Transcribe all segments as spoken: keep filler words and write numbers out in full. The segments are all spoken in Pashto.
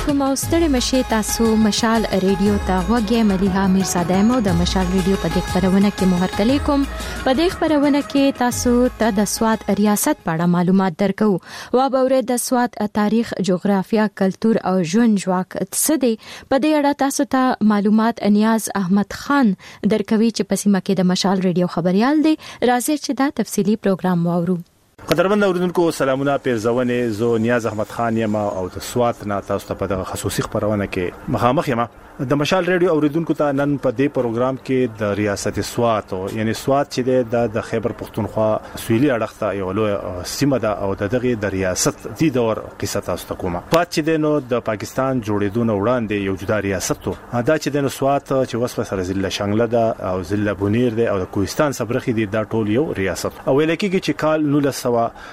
علیکم او ستړي مشه تاسو مشال ریډیو ته وګورئ. مليها میرزاده مو د مشال ریډیو په دې خبرونه کې مهر کلیکم. په دې خبرونه کې تاسو ته د سواد ریاست په اړه معلومات درکو. و به ور د سواد تاریخ، جغرافیا، کلچر او ژوند ژواک څه دی په دې اړه تاسو ته معلومات نیاز احمد خان درکوي چې په سیمه کې د مشال ریډیو خبريال دی. راځي چې دا تفصيلي پروګرام واورو. قدرمن اوریدونکو سلامونه، پیرزونه زو نیاز احمد خان یم او د سواد نه تاسو ته په دغه خصوصي خبرونه کې مخامخ یم. د مشال ریډیو اوریدونکو ته نن په دې پروګرام کې د ریاست سواد او یعنی سواد چې د خیبر پختونخوا سویلي اړخ ته یو لوی سیمه ده او دغه د ریاست دی دور قصه تاسو ته کومه. پات چې دنو د پاکستان جوړېدون وړاندې یو جدا ریاست و. دا چې دنو سواد چې وسپه سره ضلع شنګله ده او ضلع بونیر ده او د کوهستان صبرخي دي دا ټول یو ریاست. او لکه چې کال نولس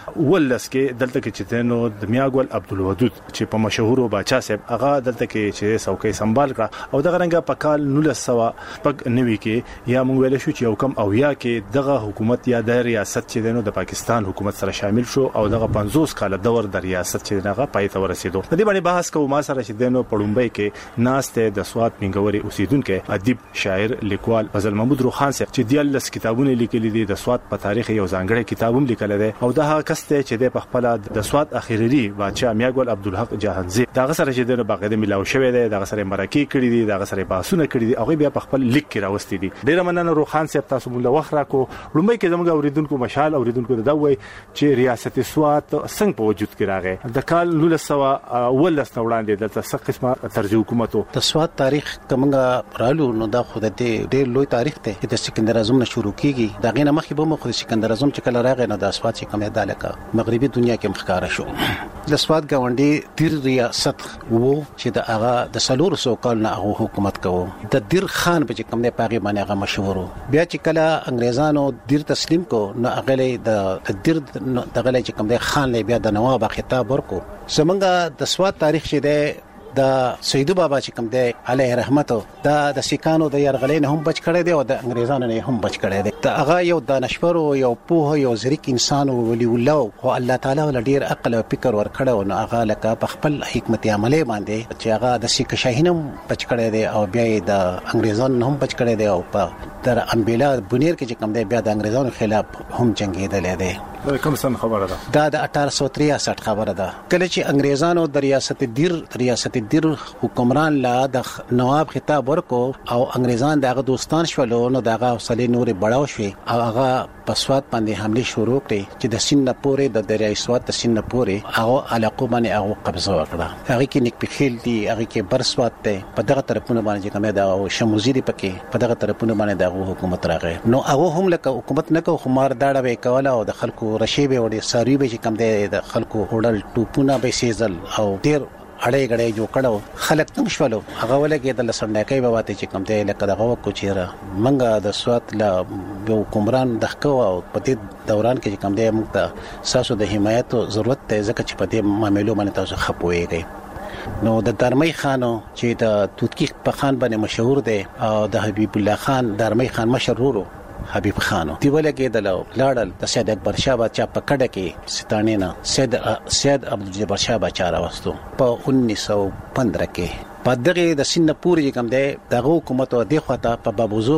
ولس کې دلته کې چې دنو د میاګول عبدالودود چې په مشهور بادشاہ صاحب هغه دلته کې چې څوکۍ سنبال کړ او دغه رنګه په کال نولس سوا پک نوي کې یا مونږ ویل شو چې یو کم او یا کې دغه حکومت یا د ریاست چې دنو د پاکستان حکومت سره شامل شو او دغه پنځوس کال دور د ریاست چې دغه پای ته ورسېدو. د دې باندې بحث کوو ما سره چې دنو پړومبۍ کې ناسته د سواد منګوري اوسیدونکو ادیب، شاعر، لیکوال فضل محمود روخان صاحب چې دیالس کتابونه لیکلي دي د سواد په تاریخ یو ځانګړی کتابوم لیکل دي او دا هغه کس ته چې د خپل د سواد اخیری بادشاہ میاګول عبدالحق جهانزی دغه سره چې د باقاعده ملاو شوی دی، دغه سره مرکه کړی دي، دغه سره باسونه کړی دي، هغه بیا په خپل لیک کې راوستي دي. ډیر مننه روخان صاحب، تاسو موږ وخت راکو. لومبۍ کې زموږ اوریدونکو مشال اوریدونکو دا وایي چې ریاست سواد څنګه په وجود کې راغی. د کال نولس سوا ولس وړاندې د څه قسمه طرز حکومتو د سواد تاریخ کومه رالو نو دا خو د ډیر لوی تاریخ دی چې د سکندر اعظم نه شروع کیږي. دا غینه مخې به مخ د سکندر اعظم چې کله راغی نو د سواد چې کومه دالکه مغربي دنیا کې مخکاره شو. د سواد گاونډي دیر ریاست وو چې د هغه د سلور سو کال نه هغه حکومت کوو. د دیر خان په کوم نه پاغي باندې هغه مشهور. بیا چې کله انګريزانو دیر تسلیم کو نو هغه د دیر دغه چې کوم د خان له بیا د نواب خطاب ورکو. زمونږ د سواد تاریخ چې د د سیدو بابا چې کوم دی علیه رحمت دا د سیکانو د يرغلین هم بچ کړی دی او د انګريزانو نه هم بچ کړی دی. دا هغه یو دانشور او یو پوه یو ځریک انسان ولي الله او الله تعالی ول ډیر عقل او فکر ورکړو نو هغه لکه په خپل حکمت عملی باندې چې هغه د سیک شاهینم بچ کړی دی او بیا د انګريزانو هم بچ کړی دی او په در امبیلا بنیر کې چې کوم دی بیا د انګريزانو خلاف هم جنگیدل دی. کوم سن خبره ده؟ دا د اٹھارہ سو تریاسٹھ خبره ده. کله چې انګريزانو د ریاست دیر ریاست دیر حکمران لا د نواب خطاب ورکو او انګريزان دغه دوستان شولو نو دغه حوصله نور بڑاو شوي او هغه په سواد باندې حمله شروع کړې چې د سین پورې د دریای سواد د سین پورې هغه علاقو باندې هغه قبضه وکړه. هغه کې نیک پخیل دي، هغه کې بر سواد ته په دغه طرفونه باندې کومه دا شموزيري پکې په دغه طرفونه باندې دغه حکومت راغی. نو هغه هم لکه حکومت نه کو خمار داړه به کوله او د خلکو رشیبه او د ساروی به چې کم دی د خلکو هوډل ټوپونه به سیزل او ډیر اړې غړې جو کړو. خلک تنګ شولو هغه ولګي د لسندکې به واته چې کم دی لکه دغه کو چیرې منګه د سوات لا یو کومران دغه او په دې دوران کې چې کم دی موږ ته ساسو د حمایت ضرورت ته ځکه چې په دې معاملو باندې تاسو خپويږئ. نو د درمي خانو چې د توتکی په خان باندې مشهور دی او د حبیب الله خان درمي خان مشهور حبیب خانو دی ولګي د لاړل د سید اکبر شاه بچا په کډه کې ستانه نه سید سید عبدالجبار شاه بچا راوستو په انیس سو پندرہ کې. په دغه د سنگاپور کوم دی دغه حکومت او د خواته په بابوزو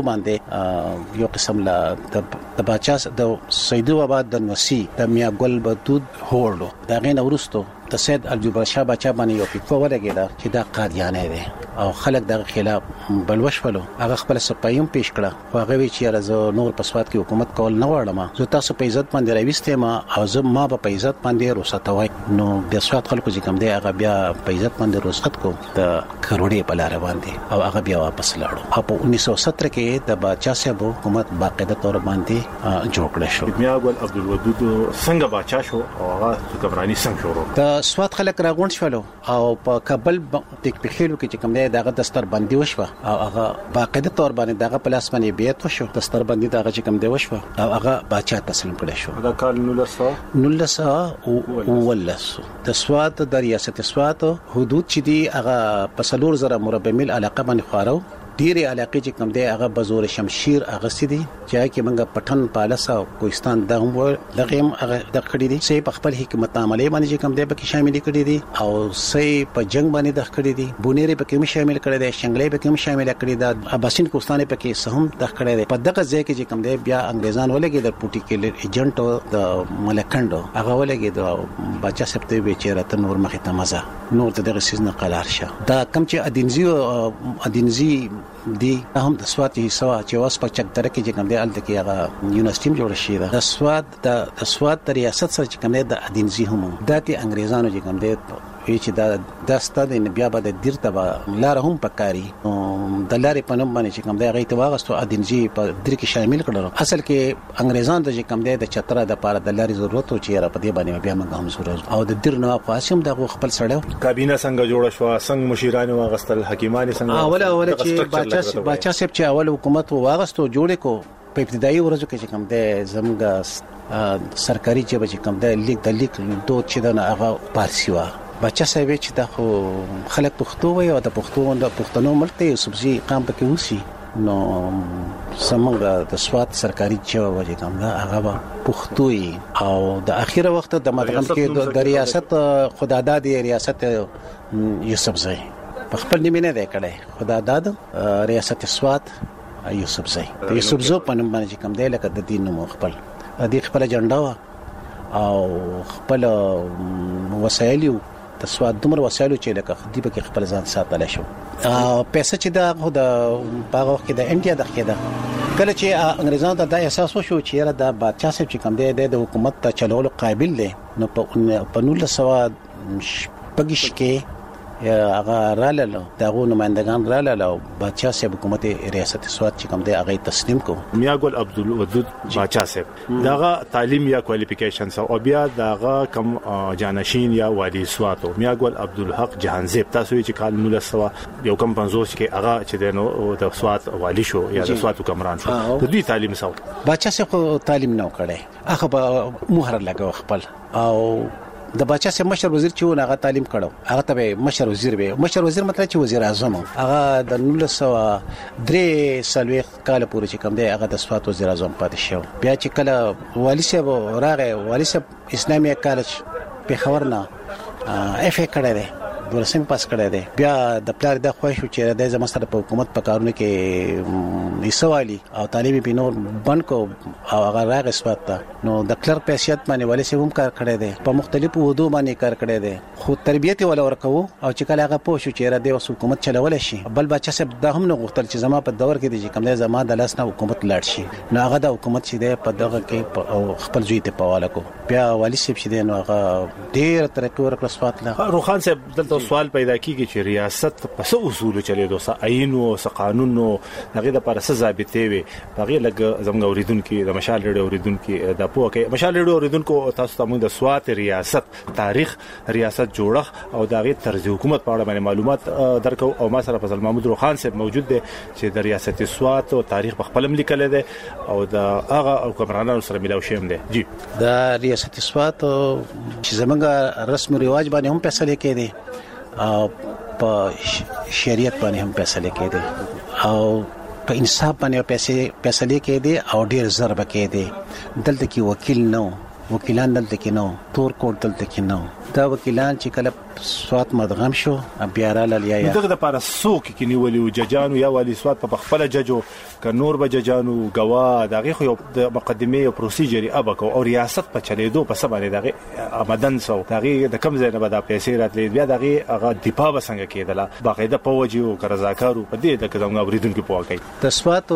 باندې یو قسم لا د بچا د سیدو آباد د نوسی د میا ګل بدود هوړو دغه نورستو د سید عبدالجبار شاه بچا باندې یو پیکو ولګیدا چې دا قادیانه دی او خلک دغه خلاف بلوش ولو. هغه خپل سپایم پیش کړه او هغه وی چې راز نور پسواد کې حکومت کول نه وړم زه تاسو په عزت باندې راويسته ما او زه ما په عزت باندې رخصت وای. نو د سواد خلکو چې کوم دی هغه بیا په عزت باندې رخصت کو د کروڑې په لار باندې او هغه بیا واپس لاړو. په انیس سو ستر کې د بادشاہ صاحب حکومت باقاعده تور باندې جوړ کړ شو. میاګول عبدالودود څنګه بادشاہ شو او هغه حکمرانی څنګه شروع؟ د سواد خلک راغونډ شول او په کابل د پخېلو کې چې کوم دی دغه دستر بندي وشو او هغه باقاعده تور باندې دغه پلاس باندې بیت وشو. دستر بندي دغه چې کوم دی وشو او هغه بادشاہ تسلیم کړی شو. دا کال نولس نولس او ولس د سواد د ریاست سواد حدود چې دی هغه په سلور زره مربع میل علاقه باندې خورو ډېری علاقې چې کوم دی هغه بزور شمشیر هغه سدي چې کې موږ پټن پالسا کوهستان دغه دغه هغه د کړی دي چې په خپل حکومت عملی باندې چې کوم دی پکې شامل کړي دي او سې په جنگ باندې د کړی دي بونيري پکې هم شامل کړي دي شنګلې پکې هم شامل کړي دي اباسین کوهستان پکې سهم د کړي دي په دغه ځای کې چې کوم دی بیا انګريزان ولګي د پټیکلر ایجنټ د ملکندو هغه ولګي د بچا سپته وی چې راته نور مخې ته مزه نور ته دغه سیز نه قلار شه دا کم چې ادینزي ادینزي دی هم د سواد حصہ چې واس په چک درکې چې کوم دی ال دغه هغه یونیورسيټي جوړ شي دا د سواد د سواد د ریاست سره چې کوم دی د ادینزي هم د تی انګريزانو چې کوم دی چې دا د ستاد نه بیا به د دیر ته لار هم پکاري د لارې په نوم باندې چې کوم دی هغه ته واغستو ادینزي په دیر کې شامل کړل اصل کې انګريزان د چې کوم دی د چتره د پاره د لارې ضرورت او چې را په دې باندې بیا موږ هم ضرورت او د دیر نو قاسم د خپل سړیو کابینه څنګه جوړه شو څنګه مشیران واغستل حکیمان څنګه اوله اوله چې باچا باچا صاحب چې اول حکومت واغستو جوړې کو په ابتدایي ورځو کې چې کوم دی زموږ سرکاري چې کوم دی لیک د لیک دوه چې د هغه پارسی وا بچا صاحب چې دا خو خلک پښتو وي او د پښتو د پښتنو ملک ته سبزي قام پکې وسی نو سمګه د سواد سرکاري چې وایي کوم دا هغه پښتوي او د اخیره وخت د مدغم کې د ریاست خداداد ریاست یوسف زئی په خپل نیمه نه دی کړی خداداد ریاست سواد یوسف زئی یوسف زو په نوم باندې کوم دی لکه د دین نوم خپل د خپل جنډا او خپل وسایل د سواد دومره وسایلو چې لکه دی به خپل ځان ساتل شو پیسې چې دا خو د باغ کې د انډیا د خېدا کله چې انګريزانو ته دا احساس وشو چې را د بادشاہ صاحب چې کوم دی د حکومت ته چلولو قابل دی نو په نول سواد پګش کې هغه رالل دغه نمائندگان رالل او بادشاہ صاحب حکومت ریاست سواد چې کوم دی هغه تسلیم کو میا ګل عبدالودود بادشاہ صاحب دغه تعلیم یا کوالیفیکیشن او بیا دغه کم جانشین یا والی سواد میا ګل عبدالحق جهانزیب تاسو چې کال نول سوا یو کم پنځوس کې هغه چې د د سواد والی شو یا د سواد حکمران شو د دې تعلیم سو بادشاہ صاحب تعلیم نو کړي هغه به مهر لګاو خپل او د بچا سه مشر وزیر چې ونه هغه تعلیم کړو هغه ته مشر وزیر به مشر وزیر مطلب چې وزیر اعظم هغه د نول سو درې سالوي کال پورې چې کوم دی هغه د سواد وزیر اعظم پاتې شو بیا چې کله والی صاحب راغی والی صاحب اسلامي کالج په خبرنا اف ا کړه دی ورسم پاس کړی دی بیا د پلار د خوښ چې د زما سره په حکومت په کارونه کې ایسوالي او طالبي بنور بنکو او هغه راغ سپات نو د کلر پیسیت باندې ولې سوم کار کړی دی په مختلفو وضو باندې کار کړی دی خو تربیته ولا ورکو او چې کله هغه پوه شو چې را دی حکومت چلول شي بل بچا سب د هم نه غوښتل چې زما په دور کې دی کوم دی زما د لاس نه حکومت لاړ شي نو هغه د حکومت چې دی په دغه کې خپل ځای ته پواله کو بیا والی سیب چې دی نو هغه ډیر ترقی ورکړ سپات لا روخان صاحب دلته سوال پیدا کیږي چې ریاست په څه اصول چلی دوه څه عین او څه قانون او هغه د پر څه ضابطې وي هغه لګ زموږ اوریدونکو د مشال ریډیو اوریدونکو د پوهه کې مشال ریډیو اوریدونکو تاسو ته موږ د سوات ریاست تاریخ ریاست جوړخ او د هغه طرز حکومت په اړه باندې معلومات درکو او ما سره فضل محمود روخان صاحب موجود دي چې د ریاست سوات او تاریخ په خپل لیکل دي او د هغه حکمرانانو سره ملاو شوم دي جی د ریاست سوات چې زموږ رسم او رواج باندې هم فیصله کړي او په شریعت باندې هم فیصله کړي او په انصاف باندې پیسې فیصله کړي او ډیر ضرب کړي دلته کې وکیل نو وکیلان دلته کې نو تور کوټ دلته کې نو دا وکیلان چې کله سوات مدغم شو بیا را لیا یا دغه د پاره سوق کې نیولې او ججانو یا والی سوات په خپل ججو ک نور به ججانو غوا دغه خو د مقدمه او پروسیجر ابکو او ریاست په چلیدو په سبا دغه آمدن سو دغه د کم ځای نه به د پیسې راتلې بیا دغه هغه دفاع وسنګ کېدله باقاعده په وجه او رضاکارو په دې د کوم اوریدونکو په واقع د سوات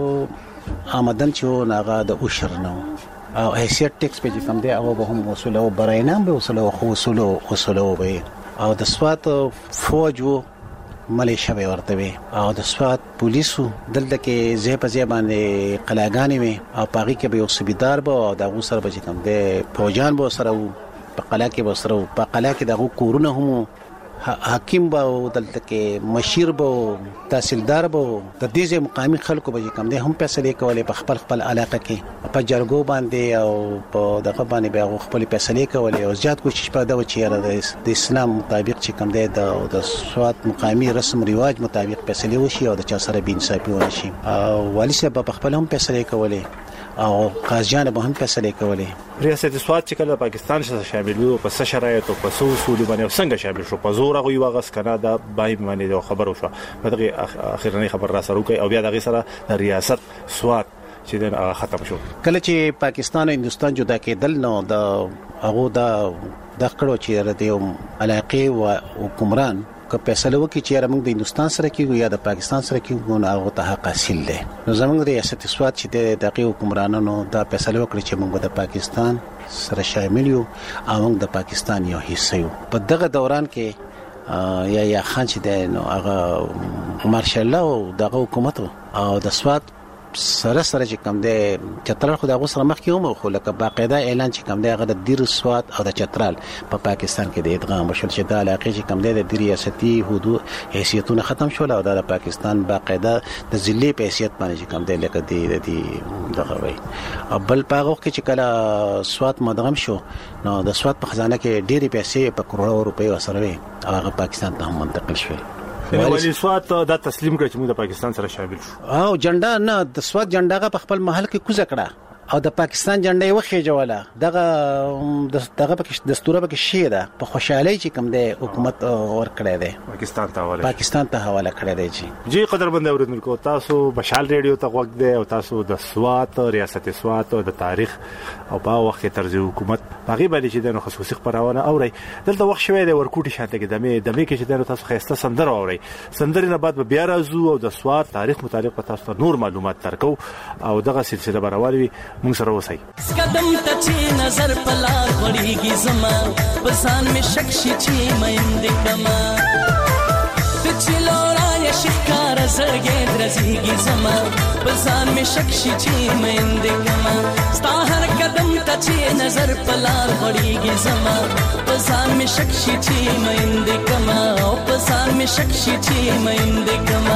آمدن چې ناغه د اوشر نو او حیثیت ټیکس په کوم دی او به هم وصول او براینام به وصول او وصول او وصول او د سوات فوج ملیشیا به ورته وي او د سوات پولیسو دلته کې زه په ځای باندې قلاګانې وي او پاغي کې به یو سبیدار به او د غوسر به کوم دی فوجان به سره په قلا کې به سره په قلا کې دغه کورونه هم حاکم به دلته کې مشیر به تحصیلدار به د دې مقامي خلکو به کوم دي هم فیصله کولې په خپل خپل علاقه کې په جرګو باندې او په دغه باندې به خپل فیصله کولې او زیات کوشش په دا و چې د اسلام مطابق چې کوم دي د سواد مقامي رسم ریواج مطابق فیصله وشي او د چا سره بې انصافي ونشي او والي صاحب په خپل هم فیصله کولې او قاضیان به هم فیصله کولې. ریاست سواد چې کله پاکستان سره شامل وو په څه شرایطو په څه اصول باندې څنګه شامل شو په زور غوي واغس کنه دا بای باندې خبرو شو دغه اخیرنی خبر را سره کوي او بیا دغه سره د ریاست سواد چې دا ختم شو. کله چې پاکستان او هندستان جدا کېدل نو د هغه د د کړو چې د علاقه او حکمران که فیصله وکړي چې موږ د هندستان سره کېږو یا د پاکستان سره کېږو نو هغه ته حق حاصل دی. نو زموږ ریاست سواد چې د دغه حکمرانانو دا فیصله وکړي چې موږ د پاکستان سره شامل یو او موږ د پاکستان یو حصہ یو. په دغه دوران کې یا یا خان چې د نو هغه مارشال الله او دغه حکومت او د سواد سره سره چې کوم دی چترال خو دغه سره مخ کې هم خو لکه باقاعده اعلان چې کوم دی هغه د دیر سواد او د چترال په پا پاکستان کې د ادغام وشول چې د علاقې چې کوم دی د ریاستي حدود حیثیتونه ختم شول او د پاکستان باقاعده د ضلع په حیثیت باندې چې کوم دی لکه د دې دغه وای او بل پاغه کې چې کله سواد مدغم شو نو د سواد په خزانه کې ډېری پیسې په کروڑو روپۍ وسره وي او هغه پاکستان ته هم منتقل شول. والی سواد دا تسلیم کړ چې موږ د پاکستان سره شامل شو او جنډا نه د سواد جنډا په خپل محل کې کوزه کړه او د پاکستان جنډا یې وخېجوله دغه دغه په دستور په کې شی ده په خوشحالي چې کوم دی حکومت ور کړی دی پاکستان ته حواله پاکستان ته حواله کړی دی. چې جی قدرمن اوریدونکو تاسو مشال ریډیو ته وخت دی او تاسو د سواد ریاست سواد او د تاریخ او په وخت کې طرز حکومت هغه باندې چې د خصوصي خبرونه اوري دلته وخت شوی دی ورکوټي شانته کې دمه دمه کې چې تاسو خسته سندره اوري سندره نه بعد بیا راځو او د سواد تاریخ متعلق تاسو نور معلومات ترکو او دغه سلسله براوالي موږ سره وسی. قدم ته چې نظر پلار وړيږي زما پسان می شکشي چې مېند کما ته چې لورا یا شکار زړګې درځيږي زما پسان می شکشي چې مېند کما ستا هر قدم ته چې نظر پلار وړيږي زما پسان می شکشي چې مېند کما او پسان می شکشي چې مېند کما.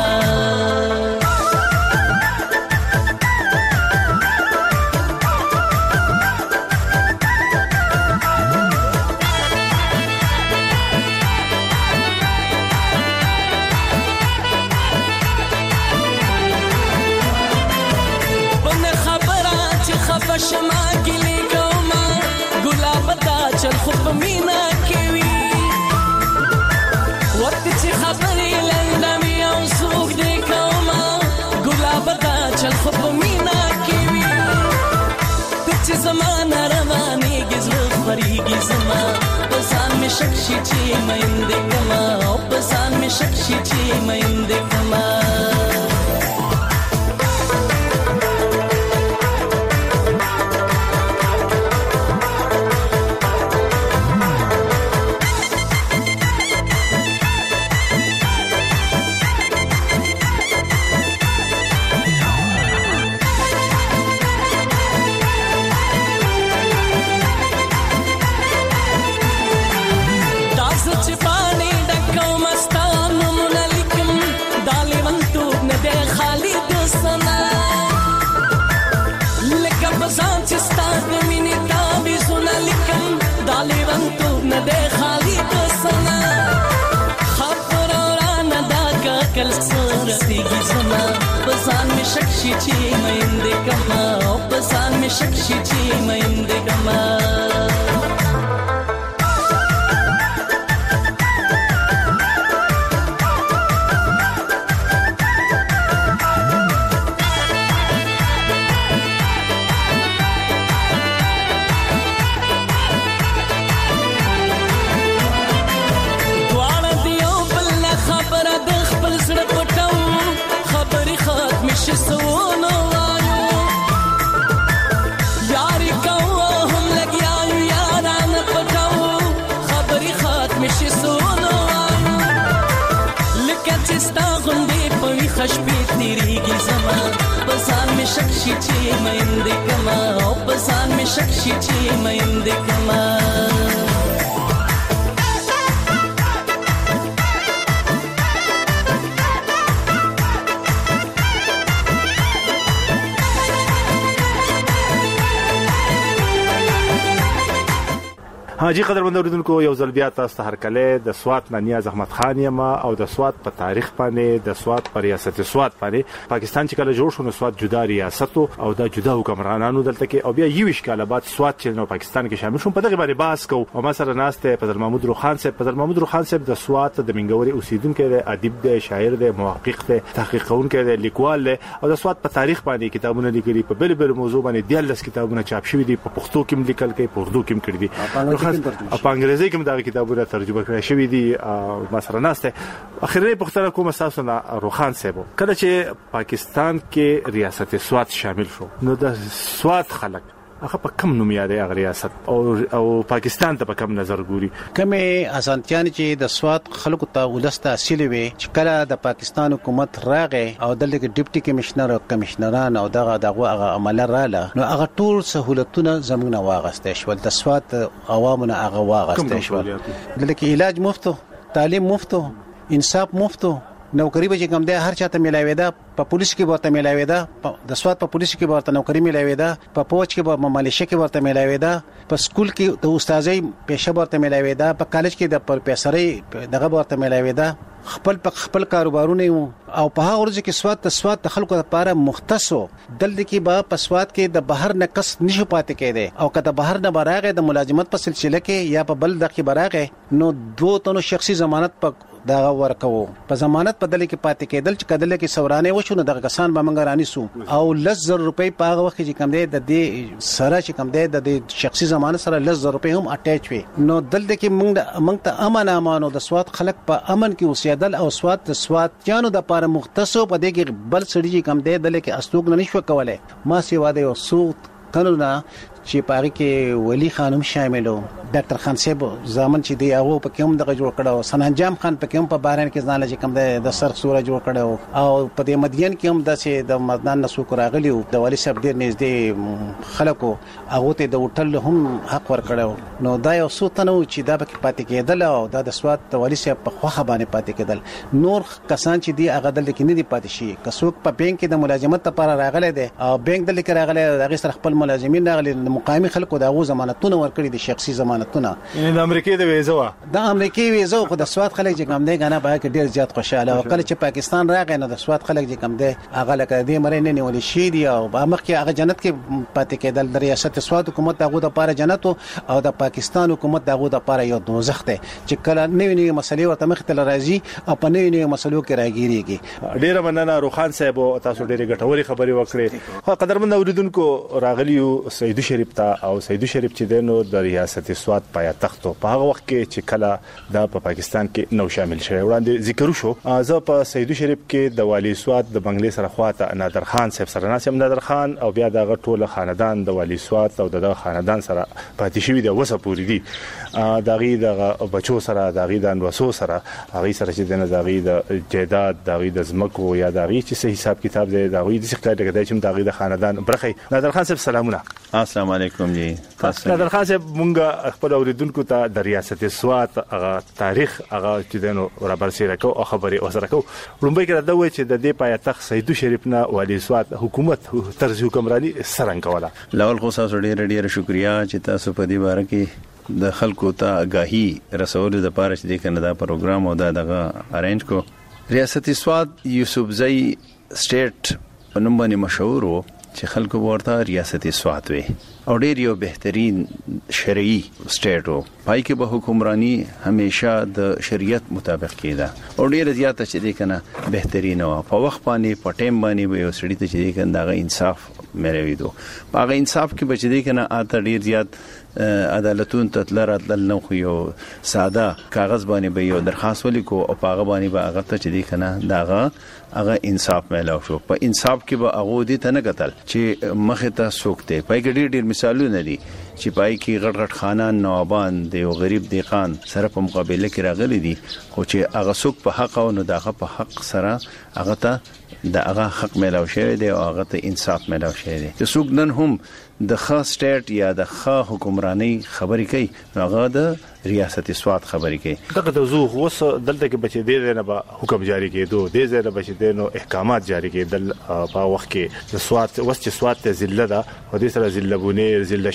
شما ګلې کوما ګلاب تا چل خو په مینا کې وی وخت چې خبرې لندمي او سوق دې کوما ګلاب تا چل خو په مینا کې وی چې زمانہ رواني گزر فريږي زما پسان می شکشي چې مېند کما او پسان می شکشي چې مېند کما. پسان می شکشي چې مېند کما او پسان می شکشي چې مېند کما. خشبې تیریږي زما پسان می شکشي چې مېند کما او پسان می شکشي چې مېند کما. حاجی قدرمن اوریدونکو یو ځل بیا تاسو ته هرکله د سوات نه نیاز احمد خان یم او د سوات په تاریخ باندې د سوات په ریاست سوات باندې پاکستان چې کله جوړ شو نو سوات جدا ریاست او د جدا حکمرانانو دلته کې او بیا یو اشکال بعد سوات چې نو پاکستان کې شامل شو په دغه باندې بحث کو او مثلا ناسته فضل محمود روخان صاحب فضل محمود روخان صاحب د سوات د منګوري اوسیدونکو دی، ادیب دی، شاعر دی، محقق دی، تحقیق کوونکی دی، لیکوال دی او د سوات په تاریخ باندې کتابونه لیکلي، په بل بل موضوع باندې دیالس کتابونه چاپ شوي دي، په پښتو کې لیکل کوي، په اردو کې کړي دي، په انګریزي کې دا کتابونه ترجمه کړي شوي دي. مثلا ناسته اخیری پختره کوم اساس نه روخان صاحب کله چې پاکستان کې ریاست سوات شامل شو نو د سوات خلک هغه په کم نوم یادې هغه ریاست او او پاکستان ته په کم نظر ګوري. کومه اسانتیان چې د سوات خلکو ته ولسته اصلي وي چې کله د پاکستان حکومت راغې او دلته ډیپټي کمشنر او کمشنران او دغه دغه عمل رااله نو هغه ټول سہولتونه زمونږ واغسته شو، د سوات عوامونه هغه واغسته شو. دلته علاج مفت، تعلیم مفت، انصاف مفت، نوکری به کوم ده هر چاته ملایوي ده، په پولیس کې ورته ملایوي ده، د سوات په پولیس کې ورته نوکری ملایوي ده، په پوج کې په مالشه کې ورته ملایوي ده، په سکول کې د استادۍ پیشه ورته ملایوي ده، په کالج کې د پروفیسورۍ دغه ورته ملایوي ده، خپل په خپل کاروبارونه او په هغه ورځ کې سوات د سوات د خلکو لپاره مختصو دلته کې به په سوات کې د بهر نقص نشو پاتې کېده او کله بهر نه براغه د ملازمت په سلسله کې یا په بل دغه براغه نو دوه تنو شخصي ضمانت په دا ورکو په ضمانت په دل کې پاتې کېدل چې کدل کې سورانه وشو نو دغه کسان به منګ رانی سو او لزر روپۍ په هغه وخت چې کم دی د دې سره چې کم دی د شخصي ضمانت سره لزر روپۍ هم اٹیچ وي نو دلته کې موږ موږ ته امن امانو د سوات خلک په امن کې اوسېدل او سوات د سوات جانو د لپاره مختصو په دې کې بل سړي چې کم دی دل کې استوګ نه نشو کولای. ما سیوا د یو سوت قانونا چې پاره کې ولی خانم شاملو، ډاکټر خان صاحب زامن چې دی هغه په کوم دغه جوړ کړو، سنانجام خان په کوم په باران کې ځان لږ کم د سر سوره جوړ کړو او په دې مدین کې هم داسې د مدان نسو راغلی او د والی صاحب ډیر نږدې خلکو هغه ته د هوټل هم حق ور کړو. نو دا یو څو تنو چې دا به پاتې کېدل او دا د سوات د والی صاحب په خوخه باندې پاتې کېدل. نور کسان چې دی هغه دلته کې نه دی پاتې شي، کڅوک په بانک کې د ملازمت لپاره راغلی دی او بانک دلته کې راغلی هغه سره خپل ملازمین راغلي مقامي خلکو دغه ضمانتونه ورکړي دي، شخصي ضمانتونه. د امریکای د ویزا وا د امریکای ویزا خو د سوات خلک چې کوم دی غنا به کې ډیر زیات خوشاله او کله چې پاکستان راغی نو د سوات خلک چې کوم دی هغه لکه دې مړ نه نیول شي دی او مخ کې هغه جنت کې پاتې کېدل. د ریاست سوات حکومت هغه د لپاره جنت او د پاکستان حکومت هغه د لپاره یو دوزخ دی چې کله نوې نوې مسلې ورته مخ ته راځي او په نوې نوې مسلو کې راګیریږي. ډیر مننه روخان صاحب، تاسو ډیره ګټوري خبرې وکړې. قدرمن اوریدونکو راغلیو سیدو شریف ته او سیدو شریف چې دنو د ریاست سوات پایتخت په هغه وخت کې چې کله د پاکستان کې نو شامل شوی وړاندې ذکر شو. زه په سیدو شریف کې د والی سوات د بنگلې سره خواته نادر خان صاحب سره ناسم نادر خان او بیا دغه ټول خاندان د والی سوات او دغه خاندان سره پاتې شوی د وسه پوری دي دغه د بچو سره دغه د انوسو سره هغه سره چې دنه دغه د جیداد دغه د زمکو یا دغه چې صحیح حساب کتاب دی دغه د څخه دغه چې دغه د خاندان برخي. نادر خان صاحب سلامونه. السلام علیکم جی. نادر خان صاحب مونږ خپل اوریدونکو ته د ریاست سوات هغه تاریخ هغه چې دنو را برسېره کو او خبري اوسره کو لومبي کې دا وایي چې د دې پایتخت سیدو شریف نه والی سوات حکومت طرز حکمرانی سرنګ کوله. لاول خو تاسو ډېر ډېر شکریا چې تاسو په دې باره کې د خلکو ته آگاهی رسول د پاره چې کنه دا پروګرام او دا دغه ارینج کو. ریاست سوات یوسفزئی سټیټ په نوم باندې مشهور وو چې خلکو ورته ریاست سوات وي او ډیر یو بهترین شرعي سټیټ وو. پای کې به حکمرانی همیشه د شریعت مطابق کېده او ډیر زیاته چې دی کنه بهترین و. په وخت باندې په ټیم باندې به یو سړی ته چې دی کنه دا انصاف ملوي دو. په هغه انصاف کې به چې دی کنه اته ډیر زیات عدالتون تطلر اتل نو خو یو ساده کاغذ باندې به یو درخواست ولیکو او په هغه باندې به هغه ته چې دی کنه داغه هغه انصاف ملو شو. په انصاف کې به هغه دې ته نه قتل چې مخه ته سوکته. پای کې ډیر ډیر مثالونه دي چې پای کې غټ غټ خانان نوابان دی او غریب دیقان سره په مقابله کې راغلي دي خو چې هغه څوک په حق او نه دغه په حق سره هغه ته د هغه حق ملو شوی دی او هغه ته انصاف ملو شوی دی. چې څوک نن هم د خاص سټیټ یا د خاص حکمرانی خبرې کوي هغه د ریاست سوات خبرې کوي. دغه د زو وس دلته کې بچي دی نه به حکم جاری کېدو دی زره بچي دی نو احکامات جاری کېدل په وخت کې د سوات وس چې سوات ته ضلع ده او د سره ضلع بونه ضلع شنګلا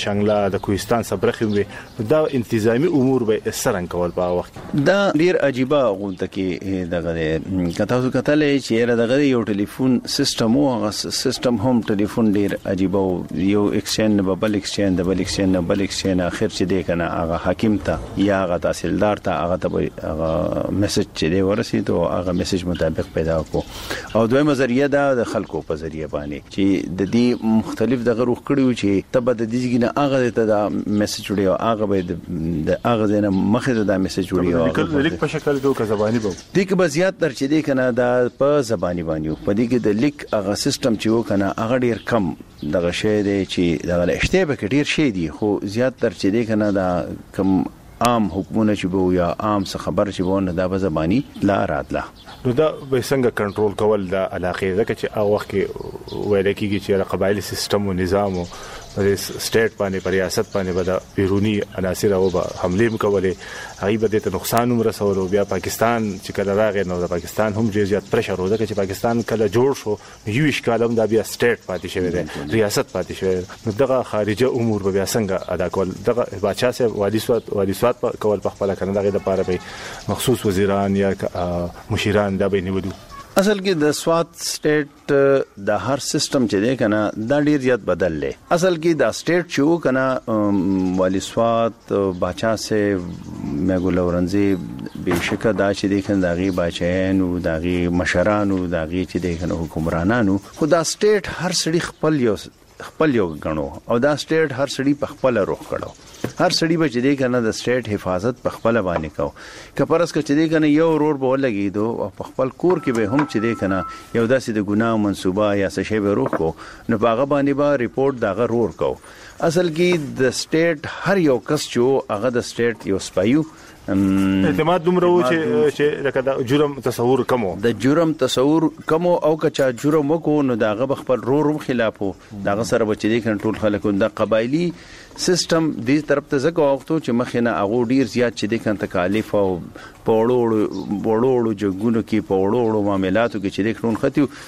د کوهستان صبرخم وي دا انتظامی امور به سرنګ کول په وخت دا ډیر عجيبه غونډه کې دغه کتاو کتلې چې دغه یو ټلیفون سیستم او هغه سیستم هم ټلیفون ډیر عجيبه یو ایکسچینج بل ایکسچینج د بل ایکسچینج بل ایکسچینج اخر چې دی کنه هغه حاکم ته یا هغه تحصیلدار ته هغه ته هغه میسج چې دی ورسید او هغه میسج مطابق پیدا کو او دویمه ذریعہ دا د خلکو په ذریعہ باندې چې د دې مختلف دغه روخ کړیو چې تبه د دې نه هغه ته دا میسج وړي او هغه به د هغه نه مخه دا میسج وړي او لیک په شکل کې او زبانی به دې کې به زیات تر چې دی کنه دا په زبانی باندې په دې کې د لیک هغه سیستم چې وکنه هغه ډیر کم دغه شی دی چې دغه اشتباه کې ډیر شی دی خو زیات تر چې دی کنه دا کم عام حکومت چې بو یا عام څه خبر چې وونه دا په زبانی لا راتله نو دا به څنګه کنټرول کول د علاقې ځکه چې هغه وخت کې ویل کېږي چې قبایلی سیستم او نظام او سټیټ باندې پر ریاست باندې به د بیرونی عناصر او به حمله وکولې هغه به د نقصان هم رسول او بیا پاکستان چې کله راغی نو د پاکستان هم ډیر زیات پرشر وځه چې پاکستان کله جوړ شو یو اشکالم دا بیا سټیټ پاتې شوی دی ریاست پاتې شوی نو دغه خارجه امور به بیا څنګه ادا کول دغه بادشاہ صاحب وادي سوات وادي سوات کول په خپل کنه دغه لپاره به مخصوص وزیران یا مشیران دا به نیولو اصل کې د سوات سټیټ د هر سیستم چې دی کنه دا ډیر زیات بدل لې اصل کې د سټیټ شو کنه والی سوات بادشاہ سے مګول اورنځي بهشکه دا چې دی کنه داغي بچیانو داغي مشرانو داغي چې دی کنه حکمرانانو خو دا سټیټ هر سړي خپل یو خپل یو غنو او دا سټیټ هر سړي په خپل روخ کړو هر سړي به چې دی کنه د سټیټ حفاظت په خپل باندې کو کپرس کې چې دی کنه یو رور به لګي دو په خپل کور کې به هم چې دی کنه یو داسې د ګناه منسوبه یا څه شی به روخ کو نو هغه باندې به ریپورت دا غرور کو اصل کې د سټیټ هر یو کس چې هغه د سټیټ یو سپایو اعتماد دومره و چې چې لکه د جرم تصور کمو د جرم تصور کمو او کچا جرم وکړو نو داغه خپل رورم خلافو داغه سره بچی دی کنټرول خلکو د قبایلی سیستم دې طرف ته زکه وختو چې مخینه هغه ډیر زیات چې د کن تکالیف او پوړو وړوړو جګونو کې پوړوړو معاملاتو کې چې د کړون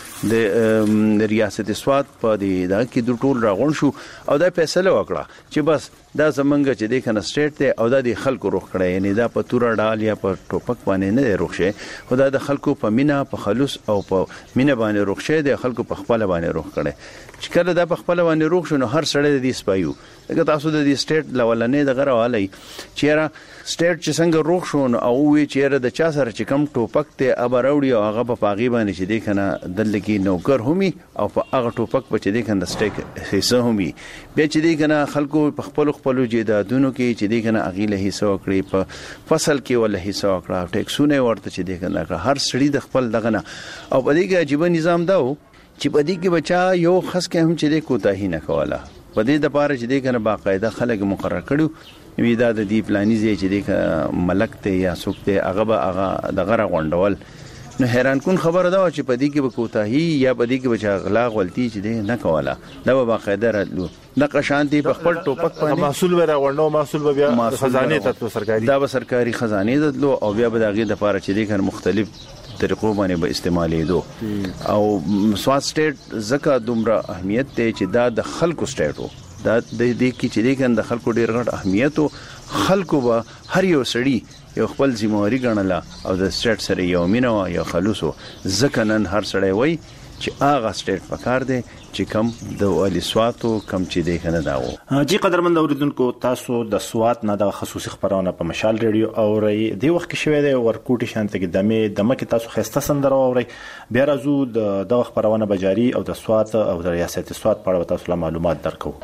خطیو د ریاست سوات په دې دا کې د ټول راغون شو او دا فیصله وکړه چې بس دا زمونږ چې د کن سټیټ ته او د خلکو روخ کړي یعنی دا په تور ډال یا په ټوپک باندې نه روخ شي خدای د خلکو په مینا په خلوص او په مینا باندې روخ شي د خلکو په خپل باندې روخ کړي چې کله دا په خپل باندې روخ شنو هر سړی د سپایو دغه تاسو د دې سټیټ لولنې د غراوالي چیرې سټیټ چې څنګه روخ شون او وی چیرې د چا سره چې کم ټوپک ته ابراوړي او هغه په پاغي باندې چې دی کنه دل کې نوکر همي او په هغه ټوپک په چې دی کنه سټیک حصہ همي بیا چې دی کنه خلکو په خپل خپل جیدادونو کې چې دی کنه اغیله حصہ وکړي په فصل کې ول حصہ وکړه ټیکسونه ورته چې دی کنه هر سړي د خپل دغه نه او په دې کې عجیب نظام دا چې په دې کې بچا یو خاص کې هم چې دی کوتاهی نه کوله په دې د پاره چې دی کنه باقاعده خلک مقرر کړو وی دا د دی پلاني زی چې دی ملک ته یا سوکته هغه به هغه د غره غونډول نو حیران کون خبره دا چې په دې کې به کوتاهی یا په دې کې به غلا غلطي چې دی نه کوله دا به باقاعده راتلو د قشانتي په خپل ټوپک باندې محصول ورا غونډو محصول به بیا خزانه ته سرکاري دا به سرکاري خزانه دتلو او بیا به دغه د پاره چې دی کنه مختلف طریقو باندې به استعمالې دو او سوات سټیټ زکه دومره اهمیت ته چې دا د خلکو سټیټو دا د دې کې چې د کند خلکو ډیر غټ اهمیت او خلکو به هر یو سړی یو خپل ذمہواری ګڼله او د سټیټ سره یو مینه یا خلوصو ځکه نن هر سړی وای چې هغه سټیټ پکار دی چې کم د والی سواتو کم چې دی کنه داو جی قدرمن اوریدونکو تاسو د سوات نه د خصوصي خبرونه په مشال ریډیو اوري دی وخت کې شوی دی ورکوټی شانته کې دمه دمه کې تاسو خسته سندره اوري بیا راځو د دغه خبرونه بجاری او د سوات او د ریاست سوات په اړه تاسو معلومات درکو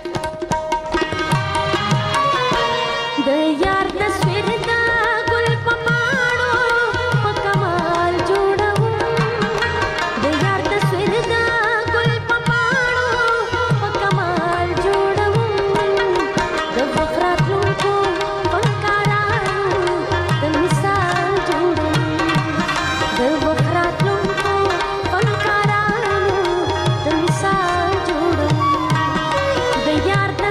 यार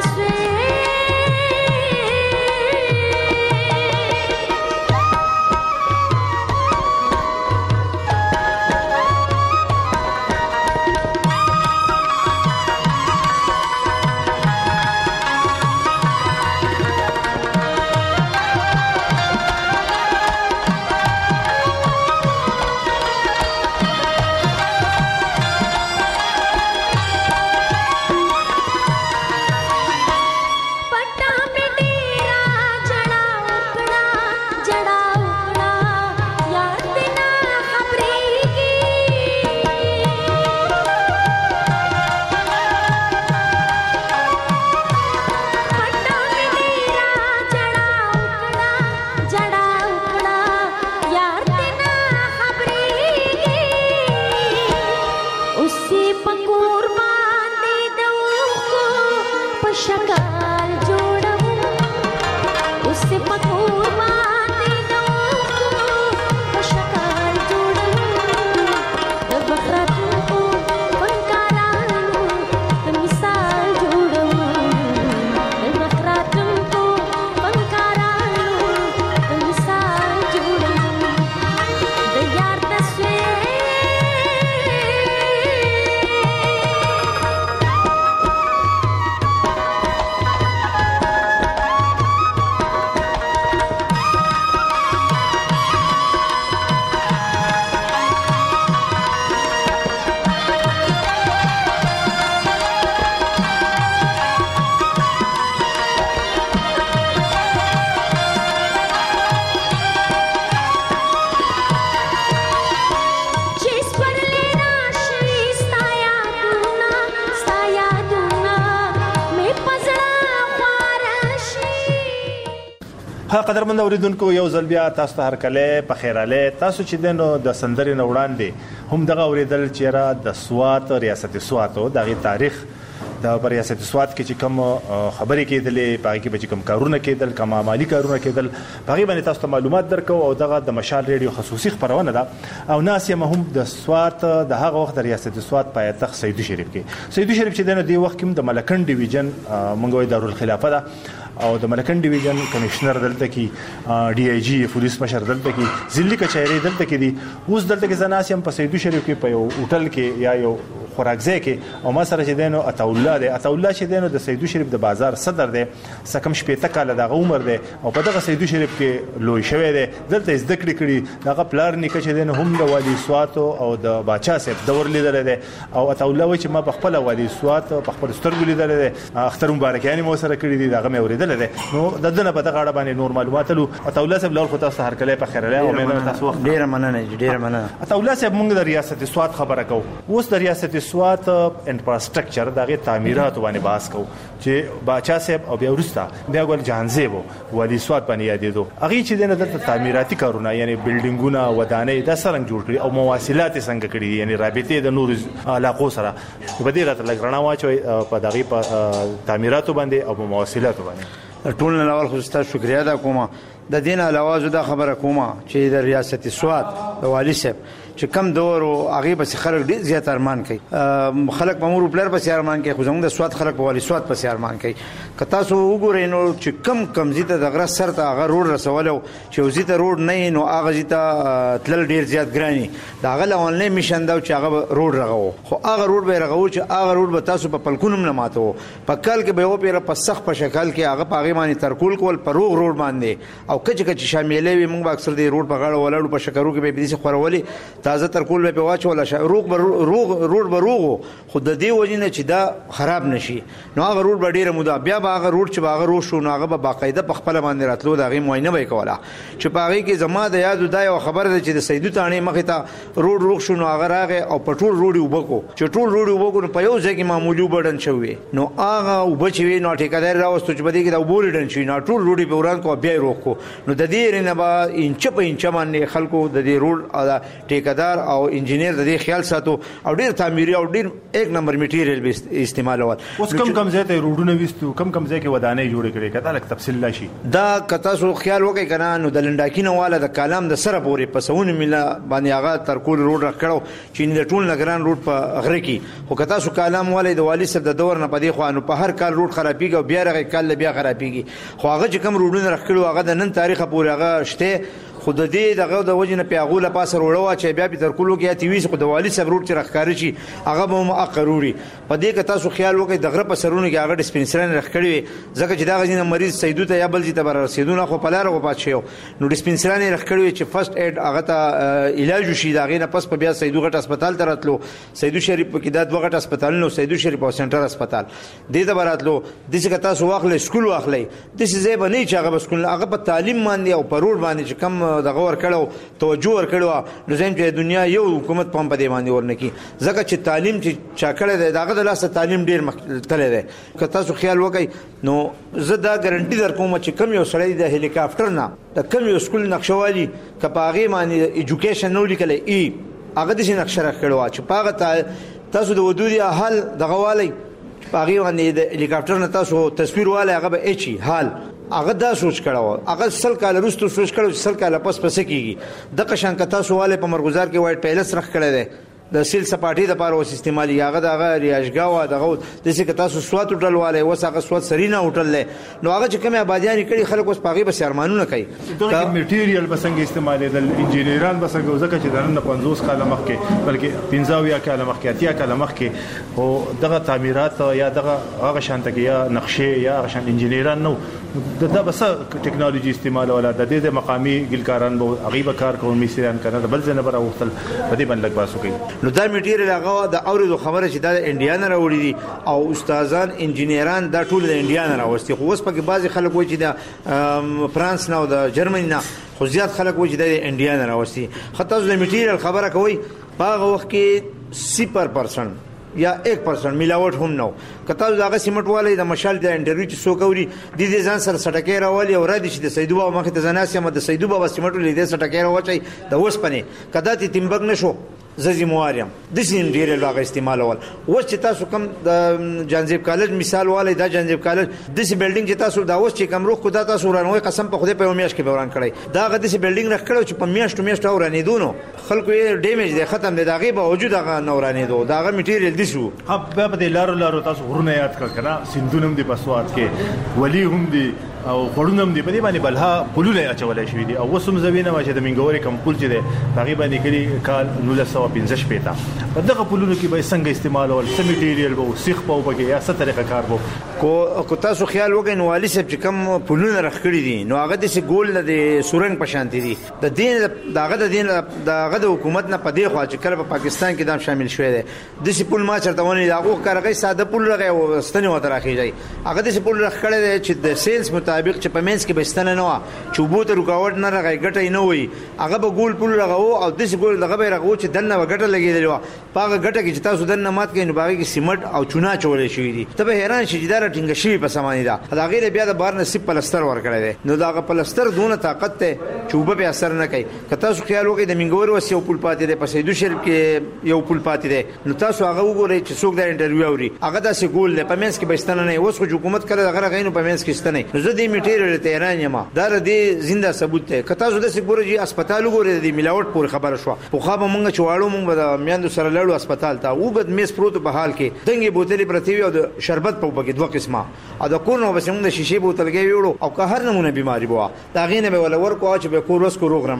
ها قدرمن اوریدونکو یو ځل بیا تاسو ته هرکله په خیراله تاسو چې دنو د سندري نه وړاندې هم دغه اوریدل چې را د سوات ریاست سوات او دغه تاریخ د ریاست سوات کې چې کوم خبرې کېدلې پای کې به کوم کارونه کېدل کوم مالی کارونه کېدل پای باندې تاسو ته معلومات درکو او دغه د مشال ریډیو خصوصي خبرونه ده او ناس یې هم د سوات د هغه وخت د ریاست سوات پایتخت سیدو شریف کې سیدو شریف چې دنو دی وخت کې د ملکن ډیویژن منګوي دارالخلافه ده او د ملکن ډیویژن کمشنر دلته کې ډي آی جی پولیس مشر دلته کې ځلې کچېری دلته کې دي اوس دلته کې زناسیم په سیدو شریف کې په یو هوټل کې یا یو خوراکځای کې او ما سره چې دینو عطا الله دی عطا الله چې دینو د سیدو شریف د بازار صدر دی سکم شپېته کال د عمر دی او په دغه سیدو شریف کې لوی شوی دی دلته زده کړې کړي دغه پلار نیکه چې دینو هم د والی سوات او د باچا صاحب دور لیدل دی او عطا الله و چې ما په خپل والی سوات په خپل سترګو لیدل دی اختر مبارکانی مو سره کړی دی دغه مې اوریدل دی نو د دنه په دغه اړه باندې نور معلومات لو عطا الله صاحب لور خو تاسو هر کله په خیر له او مې تاسو ډیر مننه ډیر مننه عطا الله صاحب موږ د ریاست سوات خبره کوو اوس د ریاست سوات انفراستراکچر دغه تعمیرات باندې باس کو چې باچا صاحب او بیا ورستا بیا ګل جهانزیب ولی سوات باندې یادېدو هغه چې دنه د تعمیراتي کارونه یعنی بلډینګونه ودانې د سرنګ جوړ کړي او مواصلات څنګه کړي یعنی رابطې د نور علاقو سره په دې راته لګرنا واچوي په دغه په تعمیراتو باندې او مواصلاتو باندې ټول نه اول خو ستاسو شکریا دا کوم د دین علاوه زه دا خبره کوم چې د ریاست سوات د والی صاحب چې کم دور او هغه بس خلک ډیر زیات ارمان کوي خلک په مور پلر په ارمان کوي خو زموږ د سوات خلک په والی سوات په ارمان کوي کتا سو وګورئ نو چې کم کم زیته د غره سر ته هغه روډ رسولو چې زیته روډ نه نو هغه زیته تل ډیر زیات ګرانی دا هغه لونلې میشن دا چې هغه روډ رغو خو هغه روډ به رغو چې هغه روډ به تاسو په پلکونم نه ماتو په کال کې به یو پیر په سخت په شکل کې هغه په هغه باندې ترکول کول په روغ روډ باندې او کچ کچ شاملې وي موږ اکثر دی روډ په غاړه ولاړو په شکرو کې به دې خورولي تازه ترکول به واچول شي روغ روغ روډ به روغ خو د دې وجنه چې دا خراب نشي نو هغه روډ به ډیره موده بیا به هغه روډ چې هغه روډ شو نو هغه به باقاعده په خپل باندې راتلو دا غي معاینه به کوله چې په هغه کې زما د یاد دا یو خبر ده چې د سیدو تانه مخه ته روډ روغ شو نو هغه راغی او پټول روډ وبکو چې ټول روډ وبکو نو په یو ځای کې معمولی وبډن شوی نو هغه وبچوي نو ټیکادار راوستو چې بده کې دا وبولډن شي نو ټول روډ په وران کو بیا روکو نو د دې رنه با انچ په انچ باندې خلکو د دې روډ ټیکادار او انجینیر د دې خیال ساتو او ډیر تعمیري او ډیر ایک نمبر میټیریل به استعمالول اوس کم کم ځای ته روډونه وستو کم کم ځای کې ودانې جوړ کړي کته لک تفصیل لاشي دا کتا سو خیال وکي کنه نو د لنډاکینه والا د کلام د سره پورې پسونه ملا باندې هغه ترکول روډ راکړو چې د ټول نگران روډ په غره کې خو کتا سو کلام والا د والی صاحب د دور نه پدې خو نو په هر کال روډ خرابېږي او بیا راغی کال بیا خرابېږي خو هغه چې کم روډونه راکړو هغه د نن تاریخ پورې هغه شته خود دې دغه د وجنه پیغوله پاسه وروړو چې بیا په ترکولو کې اتیوي خو د والی صاحب روډ چې راخکاری شي هغه به مقروري په دې کې تاسو خیال وکړئ دغه په سرونو کې هغه ډسپنسرین راخکړي ځکه چې دا غزنه مریض سیدو ته یا بل ځای ته بر رسیدونه خو په لار غو پاتشو نو ډسپنسرین راخکړي چې فرست ایډ هغه ته علاج شي دا غینه پس په بیا سیدو غټ هسپتال ته راتلو سیدو شریف کې د دوه غټ هسپتال نو سیدو شریف او سنټر هسپتال دې ته براتلو د څه تاسو واخلې سکول واخلې د څه ځای باندې چې هغه سکول هغه په تعلیم باندې او په روډ باندې چې کم دغه ور کړو توجه ور کړو نو زم چې دنیا یو حکومت پم په دې باندې ورنکي ځکه چې تعلیم چې چا کړه دی داغه د لاسه تعلیم ډیر مختلف دی که تاسو خیال وکړئ نو زه دا ګارانټي درکوم چې کم یو سړی د هلیکاپټر نه د کم یو سکول نقشوالي کپاغي باندې ایجوکیشن نو لیکلې ای هغه د نقشه راکړو چې پاغه تاسو د ودودي حل دغه والی پاغي باندې د هلیکاپټر نه تاسو تصویر والی هغه به اچي حال هغه دا سوچ کړو هغه سل کال وروسته سوچ کړو سل کال پس پس کیږي د قشان کتا سواله په مرغزار کې وایټ پیلس رخ کړی دی د سیل سپاټي د پاره اوس استعمالي هغه دغه ریاجګاو دغه د څه کتا سوات هوټل والے وسغه سوات سرینا هوټل له نو هغه چې کومه آبادیان کړي خلک اوس پاغي بس ارمانونه کوي دا میټیریل بسنګ استعمالي د انجینران بسنګ ځکه چې دنه پنځوس کال مخکې بلکې پنځه یا کال مخکې اتیا کال مخکې او دغه تعمیرات یا دغه هغه شانته کې یا نقشې یا هغه شان انجینران نو دا بس ټیکنالوژي استعمال ولا د دې مقامي ګلکاران به غیبه کار کوي میسران کنه بل ځنه بر اوختل په دې باندې لګ باسو کوي نو دا میټیریل هغه د اورېدو خبره چې د انډیا نه راوړي دي او استادان انجینران دا ټول د انډیا نه راوستي خو اوس پکې بعضي خلک وایي چې د فرانس نه او د جرمني نه خو زیات خلک وایي چې د انډیا نه راوستي خاطر د میټیریل خبره کوي په هغه وخت کې صفر پرسنټ یا ایک پرسنټ ملاوټ هم نو کته داغه سیمټ والي د مشال د انټرویو چې سو کوي د دې ځان سره سټکې راولي او را دي چې د سیدو بابا مخه ته ځناسي مده سیدو بابا سیمټ لیدې سټکې راوچي د اوس پنه کدا تی تیمبګ نشو ززي مواریم د سین ډیر لاغه استعمال ول اوس چې تاسو کوم د جانزیب کالج مثال والي دا جانزیب کالج د سی بلډینګ چې تاسو دا اوس چې کوم روخ خدا تاسو ورانوي قسم په خوده په میاش کې وران کړی دا غد سی بلډینګ رخ کړو چې په میاشتو میاشتو ورانې دونو خلکو یې ډیمیج دی ختم دی دا غي به وجود هغه نورانې دو دا غي میټیریل دي شو ها په دې لارو لارو تاسو ورونه یاد کړ کنه سندونم دی پسوات کې ولی هم دی او خړونم دی په دې باندې بلها پلوله اچولای شوې دي او وسوم زوینه ما چې د منګوري کم پل چې دی تقریبا نکلي کال نولس سو پنځه شپږ په دغه پلونو کې به څنګه استعمال ول سم میټیریل وو سیخ په وبګي یا څه طریقه کار وو کو کو تاسو خیال وکړئ نو والی صاحب چې کم پلونه رخړي دي نو هغه د سی ګول د سورنګ په شانتي دي د دین دغه د دین دغه د حکومت نه پدې خو چې کله په پاکستان کې دام شامل شوی دی د سی پل ما چرته ونی دغه کارغې ساده پل رغه او ستنه وته راخیږي هغه د سی پل رخړي دی چې د سیلز مطابق چې په مینس کې بستنه نه چوبو ته رکاوټ نه راغی ګټه نه وي هغه به ګول پل رغه او د سی ګول دغه به رغه چې دنه وګټه لګیدل پاګه ګټه کې چې تاسو دنه مات کې نو باغې کې سیمټ او چونا چولې شوې دي ته به حیران شې چې دا ټینګ شي په سمانی دا دا غیر بیا د بار نصیب پلستر ور کړی دی نو دا پلستر دونه طاقت ته چوبه به اثر نه کوي که تاسو خیال وکړئ د منګور وس یو پل پاتې دی په سیدو شریف کې یو پل پاتې دی نو تاسو هغه وګورئ چې څوک دا انټرویو اوري هغه داسې ګول دی په مینس کې بستنه نه اوس خو حکومت کړه هغه غینو په مینس کې ستنه نو زه دې میټیریل ته ایران یم دا د زنده ثبوت دی که تاسو د سګوري هسپتال وګورئ د ملاوټ پورې خبره شو خو خو به مونږ چواړو مونږ د میاندو سره لړو هسپتال ته او بد میس پروت په حال کې دنګي بوتلې پرتی او د شربت په بګې دوه قسمه ا د کور نو بس موږ د شیشې بوتل کې ویړو او که هر نمونه بیماری بوا دا غینه به ول ورکو چې به کور وس کو روغ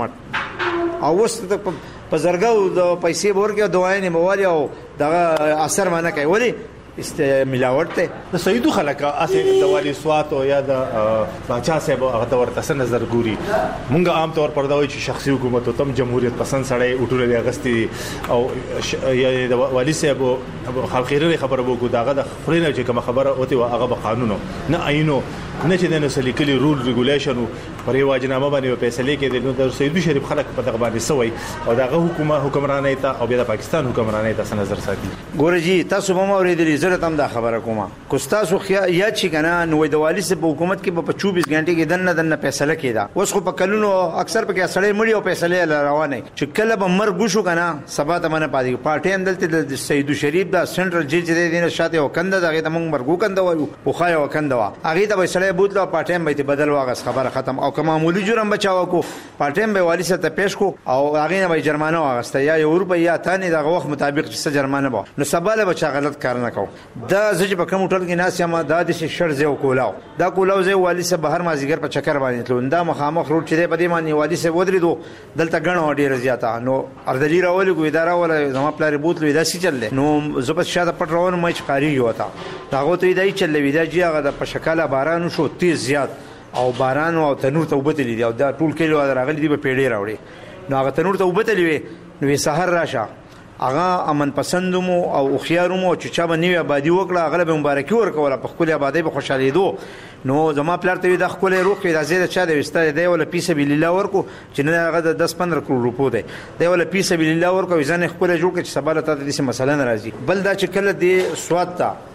رمټ او وس په زرګو د پیسې ورکه دوايي نه موالي او دغه اثر مانه کوي ولی است ملاوت ته د سیدو خلک اسه د والی سوات او یا د باچا صاحب هغه د ورته نظر ګوري مونږ عام طور پر دا وایي چې شخصي حکومت او تم جمهوریت پسند سړی اټول اغستی او یا د والی صاحب خلخيري خبره وګو داغه د خپلینه چې کوم خبره اوتی او هغه به قانونو نه عینو نه چې د نسلیکلي رول ریګولیشن پر یو واجنامه باندې فیصله کې د سیدو شریف خلک په دغه باندې سوي او دغه حکومت حکمرانۍ ته او د پاکستان حکمرانۍ ته نظر ساتي ګورجی تاسو به اوریدلی زه تم دا خبره کومه کو تاسو یا چې کنه نو د والی صاحب حکومت کې په چوبیس غنټه کې دنه دنه فیصله کیدا اوس خو په کلونو اکثر په کې سړی مړی او فیصله روانه چې کله به مرګ وشو کنه سبا ته منه پاتې پارټي هم دلته د سیدو شریف دا سنټرل جیل چې دینه شاته او کنده دغه ته موږ مرګو کنده وایو خو خای او کنده وا هغه ته سړی بوتلو پارټي هم به بدل واغس خبره ختم او کوم معمولی جرم بچاو کو پارټي هم به والی صاحب ته پیش کو او هغه نه به جرمانه واغسته یا یو روپیا یا تانه دغه وخت مطابق چې جرمانه به نو سبا له بچا غلط کار نه کو دا زج په کوم ټول کې ناس یم دا د شرزه او کولاو دا کولاو زه والی صاحب بهر مازیګر په چکر باندې تلون دا مخامخ روټ چې په دې باندې والی صاحب ودرې دو دلته غنو ډیر زیاته نو اردلی راولې کو اداره ولا زما پلار بوتلو دا سي چلله نو زبر شاده پټ روان مې چقاری وتا دا غوته دی چلله ودا جی هغه د پشکاله باران شو تیز زیات او باران او تنور ته وبتلی دی او دا ټول کلو راغلی دی په پیډې راوړي نو هغه تنور ته وبتلی وي نو سحر راشه هغه امن پسندمو او خيارمو چې چا باندې آبادی وکړه هغه به مبارکي ورکوله په خپل آبادی به خوشاله دو نو زما پلار ته د خپل روخ کې راځي چا د وسته دی ول پیسه بل الله ورکو چې نه هغه د دس پندرہ کروڑ روپو دی دی ول پیسه بل الله ورکو ځنه خپل جوړ کې چې سباله ته د دې مسله ناراضي بل دا چې کله دی سواد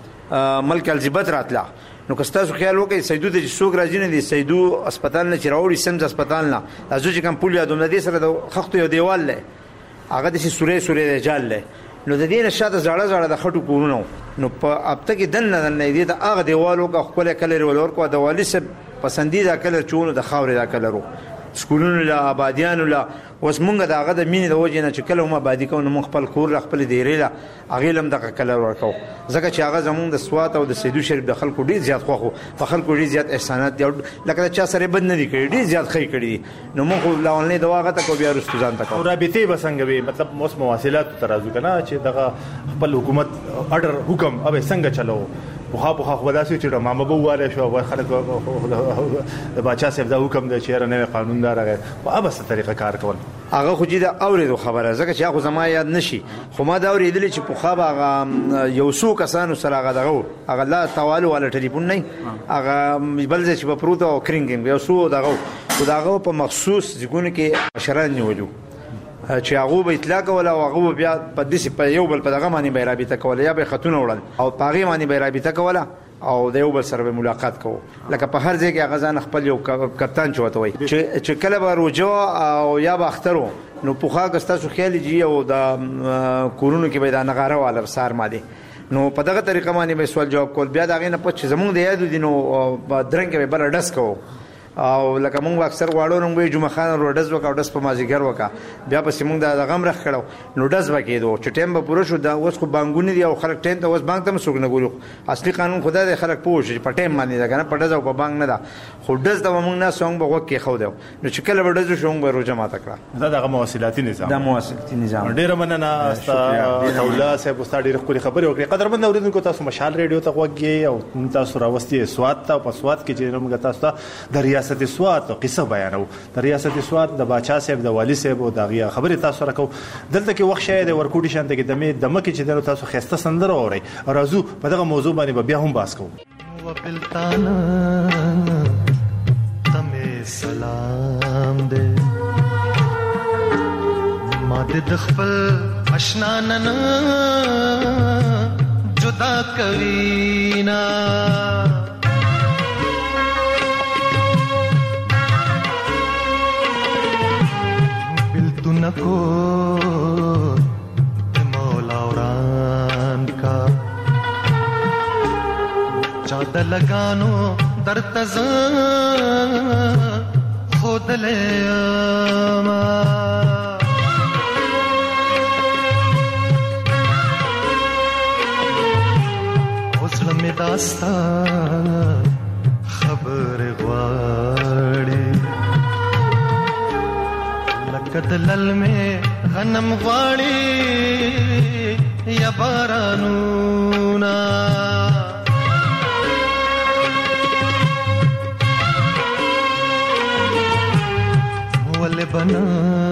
ته ملک الزبت راتلا نو که تاسو خیال وکړئ سیدو د سوق راځي نه دي سیدو هسپتال نه چراوړي سمز هسپتال نه ازو چې کوم پول یادوم د دې سره د خختو یو دیوال له هغه د سورې سورې رجال له نو د دې نشاته زړه زړه د خټو کورونو نو په اپته کې دنه دنه دې ته هغه دیوالو کا خپل کلر ولور کو د والی سب پسندیده کلر چونو د خاورې دا کلرو سکولونو لا آبادیانو لا اوس مونږ دغه د مینې د وجه نه چې کله هم آبادی کوو نو خپل کور خپل دیری لا هغه لم دغه کلر ورکو ځکه چې هغه زمونږ د سوات او د سیدو شریف د خلکو ډیر زیات خوخو په خلکو ډیر زیات احسانات دي لکه چا سره بد نه دي کړی ډیر زیات خې کړی نو موږ لاولنې دواغه ته کو بیا رستو ځان تک او رابطه بسنګ وي مطلب موس مواصلات ترازو کنه چې دغه خپل حکومت اډر حکم اوبه څنګه چلو په خو خو داسې چې ما مبو واره شو او خلک د باچا صاحب دا حکم د چیرې نه قانون دار هغه په ابسه طریقه کار کول هغه خو چې دا اورېدو خبره ځکه چې هغه زما یاد نشي خو ما دا اورېدل چې په خو هغه یو څو کسانو سره هغه دغه هغه لا توالو ولا ټلیفون نه هغه بل ځای چې په پروتو کرینګ یو څو دغه دغه په مخصوص ځګونه کې شران نیولو چې هغه به اطلاع کوله او هغه بیا په دې په یو بل په دغه باندې به رابطه کوله یا به خطونه وړل او پاغي باندې به رابطه کوله او د یو بل سره ملاقات کوو لکه په هر ځای کې هغه ځان خپل یو کپتان چوته وي چې چې کله به روجو او یا به اخترو نو پوخا کستاسو خیال جی او د کورونو کې به دا نغاره والا سار مالي نو په دغه طریقه باندې به سوال جواب کول بیا دغه نه پچ زمونږ د یادو دینو درنګ به بل ډس کوو او لکه مونږ اکثر واړو نو به جمعه خان روډز وکاو ډس په مازیګر وکا بیا په سیمونږ د غم رخ کړو نو ډز وکیدو چې ټیم به پوره شو دا اوس خو بانګونه دي او خلک ټیم ته اوس بانک ته مسوګ نه ګورو اصلي قانون خدای د خلک پوه شي په ټیم باندې دا کنه په ډز او په بانک نه دا خو ډز د مونږ نه سونګ به وکي خو دی نو چې کله به ډز شو به روزه ماته کړه دا دغه مواصلاتي نظام دا مواصلاتي نظام ډیر مننه استا تولا صاحب استاد ډیر خوري خبرې وکړي قدرمن اوریدونکو تاسو مشال ریډیو ته وګورئ او تاسو راوستي سواد ته په سواد کې چې موږ تاسو د ریاست سواد قصه بیانو د ریاست سواد د باچا صاحب د والی صاحب او دغه خبره تاسو راکو دلته کې وخت شاید ورکوټی شانته کې دمه دمه کې چې تاسو خسته سندره اوري راځو په دغه موضوع باندې بیا هم باس کوو وبلتانا تمه سلام دے ما دې د خپل آشنا نن جدا کوینا نکو مولا وران کا چاد لگانو در تز خود لے آما حسن میں داستا خبر غواڑی کدلل میں غنم غواړي یا بارانونا ول بنا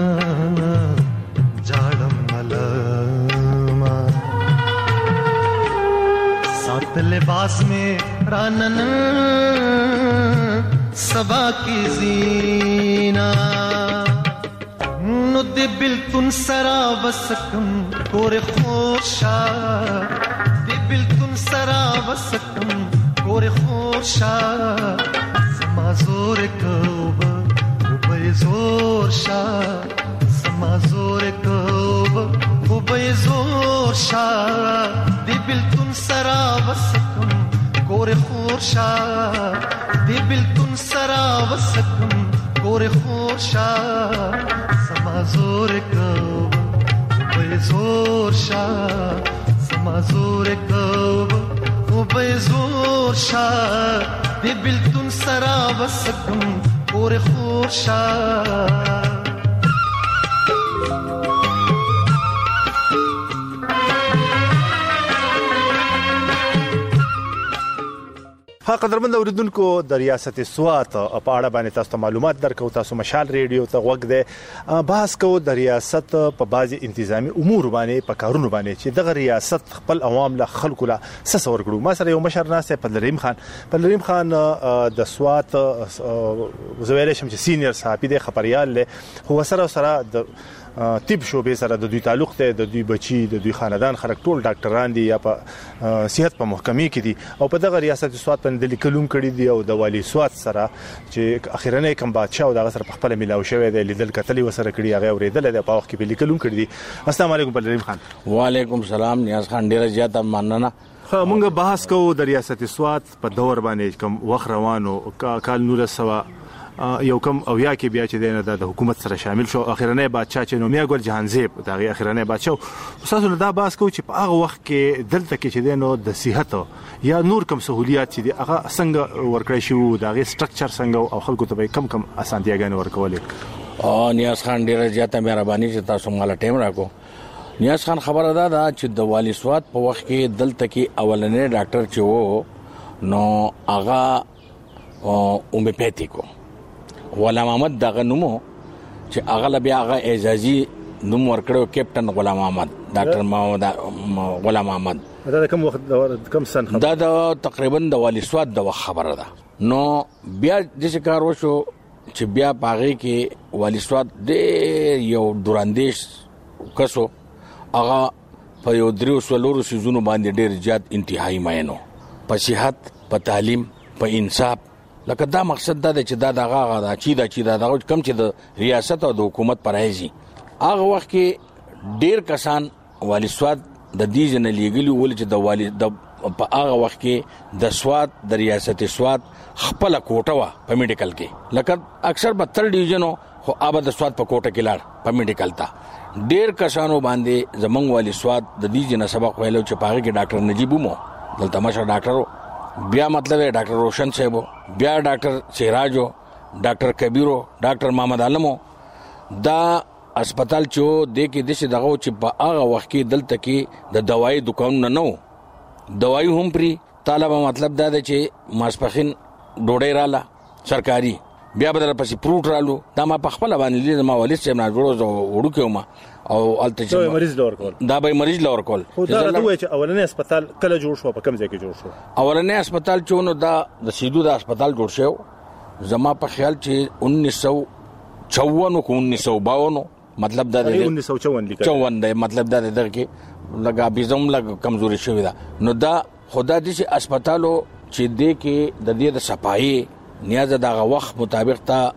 جاړم ملما سات لباس میں رانن صبا کی زینا نو دی بلتن سرا وسکم کور خوشا دی بلتن سرا وسکم کور خوشا سما زور کوب وبای زور شا سما زور کوب وبای زور شا دی بلتن سرا وسکم کور خوشا دی بلتن سرا وسکم کور خوشا سما زور کوب وبای زور شا سما زور کوب وبای زور شا دی بلتون سرا وسکم کور خوشا ها قدرمن اوریدونکو د ریاست سوات په اړه باندې تاسو معلومات درکو تاسو مشال ریډیو ته وګ ده بحث کو د ریاست په بعضي انتظامی امور باندې په کارونو باندې چې دغه ریاست خپل عوام له خلکو له سسور کړو ما سره یو مشر ناس په لریم خان په لریم خان د سوات زویل شم چې سینیئر صحافي د خبريال له هو سره سره د طب شوبې سره د دوی تعلق ته د دوی بچي د دوی خاندان خلک ټول ډاکټران دي یا په صحت په محکمې کې دي او په دغه ریاست سوات باندې د لیکلوم کړي دي او د والی سوات سره چې اخیرنه کوم بادشاہ او دغه سره په خپل ملاو شوی دی لیدل کتلی وسره کړي هغه اوریدل د په وخت کې په لیکلوم کړي دي السلام علیکم بلریم خان وعلیکم السلام نیاز خان ډیر زیاته مننه موږ بحث کوو د ریاست سوات په دور باندې کوم وخت روانو کال نور سوا یو کم او یا کې بیا چې دینه د حکومت سره شامل شو اخیرنه بادشاہ چې نومیا ګل جهانزیب دغه اخیرنه بادشاہ تاسو دا باس کو چې په هغه وخت کې دلته کې چې دینو د صحت یا نور کم سہولیات چې هغه څنګه ورکړی شو دغه سټرکچر څنګه او خلکو ته کم کم اسانتیاګانې ورکولې او نیاز خان ډیره زیاته مهرباني چې تاسو مال ټیم راکو نیاز خان خبره ده دا چې د والی سوات په وخت کې دلته کې اولنې ډاکټر چې وو نو هغه اومپیتیکو غلام احمد دغه نومو چې هغه بیا هغه اعزازي نوم ورکړو کیپټن غلام احمد ډاکټر محمد غلام احمد دا کوم وخت کوم سن دا د تقریبا د والی سوات د خبره ده نو بیا د شکار وشو چې بیا پاغه کې والی سواد ډېر یو دوراندیش کسو هغه په یو درو سلورو سيزونو باندې ډېر زیات انتهایی مینو په صحت په تعلیم په انصاف لکه دا مقصد دا چې دا دغه دا چې دا چې دا کم چې د ریاست او د حکومت پرایزي هغه وخت کې ډېر کسان والی سواد د دې جن لیګلی ول چې د والی د په هغه وخت کې د سواد د ریاست سواد خپل کوټه وا په میډیکل کې لکه اکثر بهتر ډیویژنو خو آباد سواد په کوټه کې لاړ په میډیکل تا ډېر کسانو باندې زمنګ والی سواد د دې جن سبق ویلو چې پاره کې ډاکټر نجیب مو دلته ماشه ډاکټر بیا مطلب ډاکټر روشن صاحب بیا ډاکټر سراجو ډاکټر کبیرو ډاکټر محمد علمو دا هسپتال چې د کې د څه دغه چې په هغه وخت کې دلته کې د دوايي دکان نه نو دوايي هم پری طالبه مطلب دا دی چې ماسپخین ډوډۍ رااله سرکاري بیا بدل پسې پروت رالو دا ما په خپل باندې ما ولې چې نه جوړو وړو کې ما او الته چې مریض لور کول دا به مریض لور کول خو دا دوی چې اولنې هسپتال کله جوړ شو په کوم ځای کې جوړ شو اولنې هسپتال چونو دا د سیدو د هسپتال جوړ شو زما په خیال چې انیس سو چوون کو انیس سو باون مطلب دا دی انیس سو چوون لیکل چوون دی مطلب دا دی درکې لګا بيزم لګ کمزوري شوی دا نو دا خدا دې چې هسپتالو چې دې کې د دې د صفایي نیاز دغه وخت مطابق تا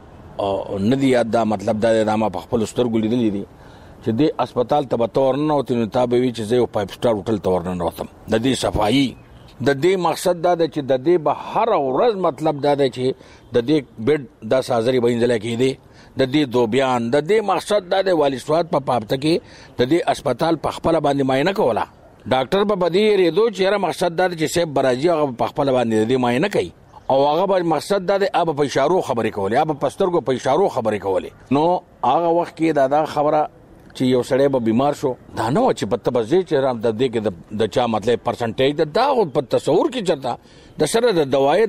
ندی یاد دا مطلب دا د ما په خپل سترګو لیدلې دي چې د هسپتال ته به تور نه وته نو تابع وی چې زه یو فایو سټار هوټل تور نه وتم د دې صفایي د دې مقصد دا دی چې د دې به هر ورځ مطلب دا دی چې د دې بیډ د سازري بینځل کې دي د دې دو بیان د دې مقصد دا دی والی سواد په پابته کې د دې هسپتال په خپل باندې معاینه کوله ډاکټر په بدی ریدو چې مقصد دا دی چې سیب براجي هغه په خپل باندې دې معاینه کوي او هغه به مقصد دا دی اب په اشارو خبرې کولې اب په سترګو په اشارو خبرې کولې نو هغه وخت کې دا دا خبره چې یو سړی به بیمار شو دا نه و چې په تبزه چې رام د دې کې د چا مطلب پرسنټیج دا په تصور کې چرته د سره د دوايي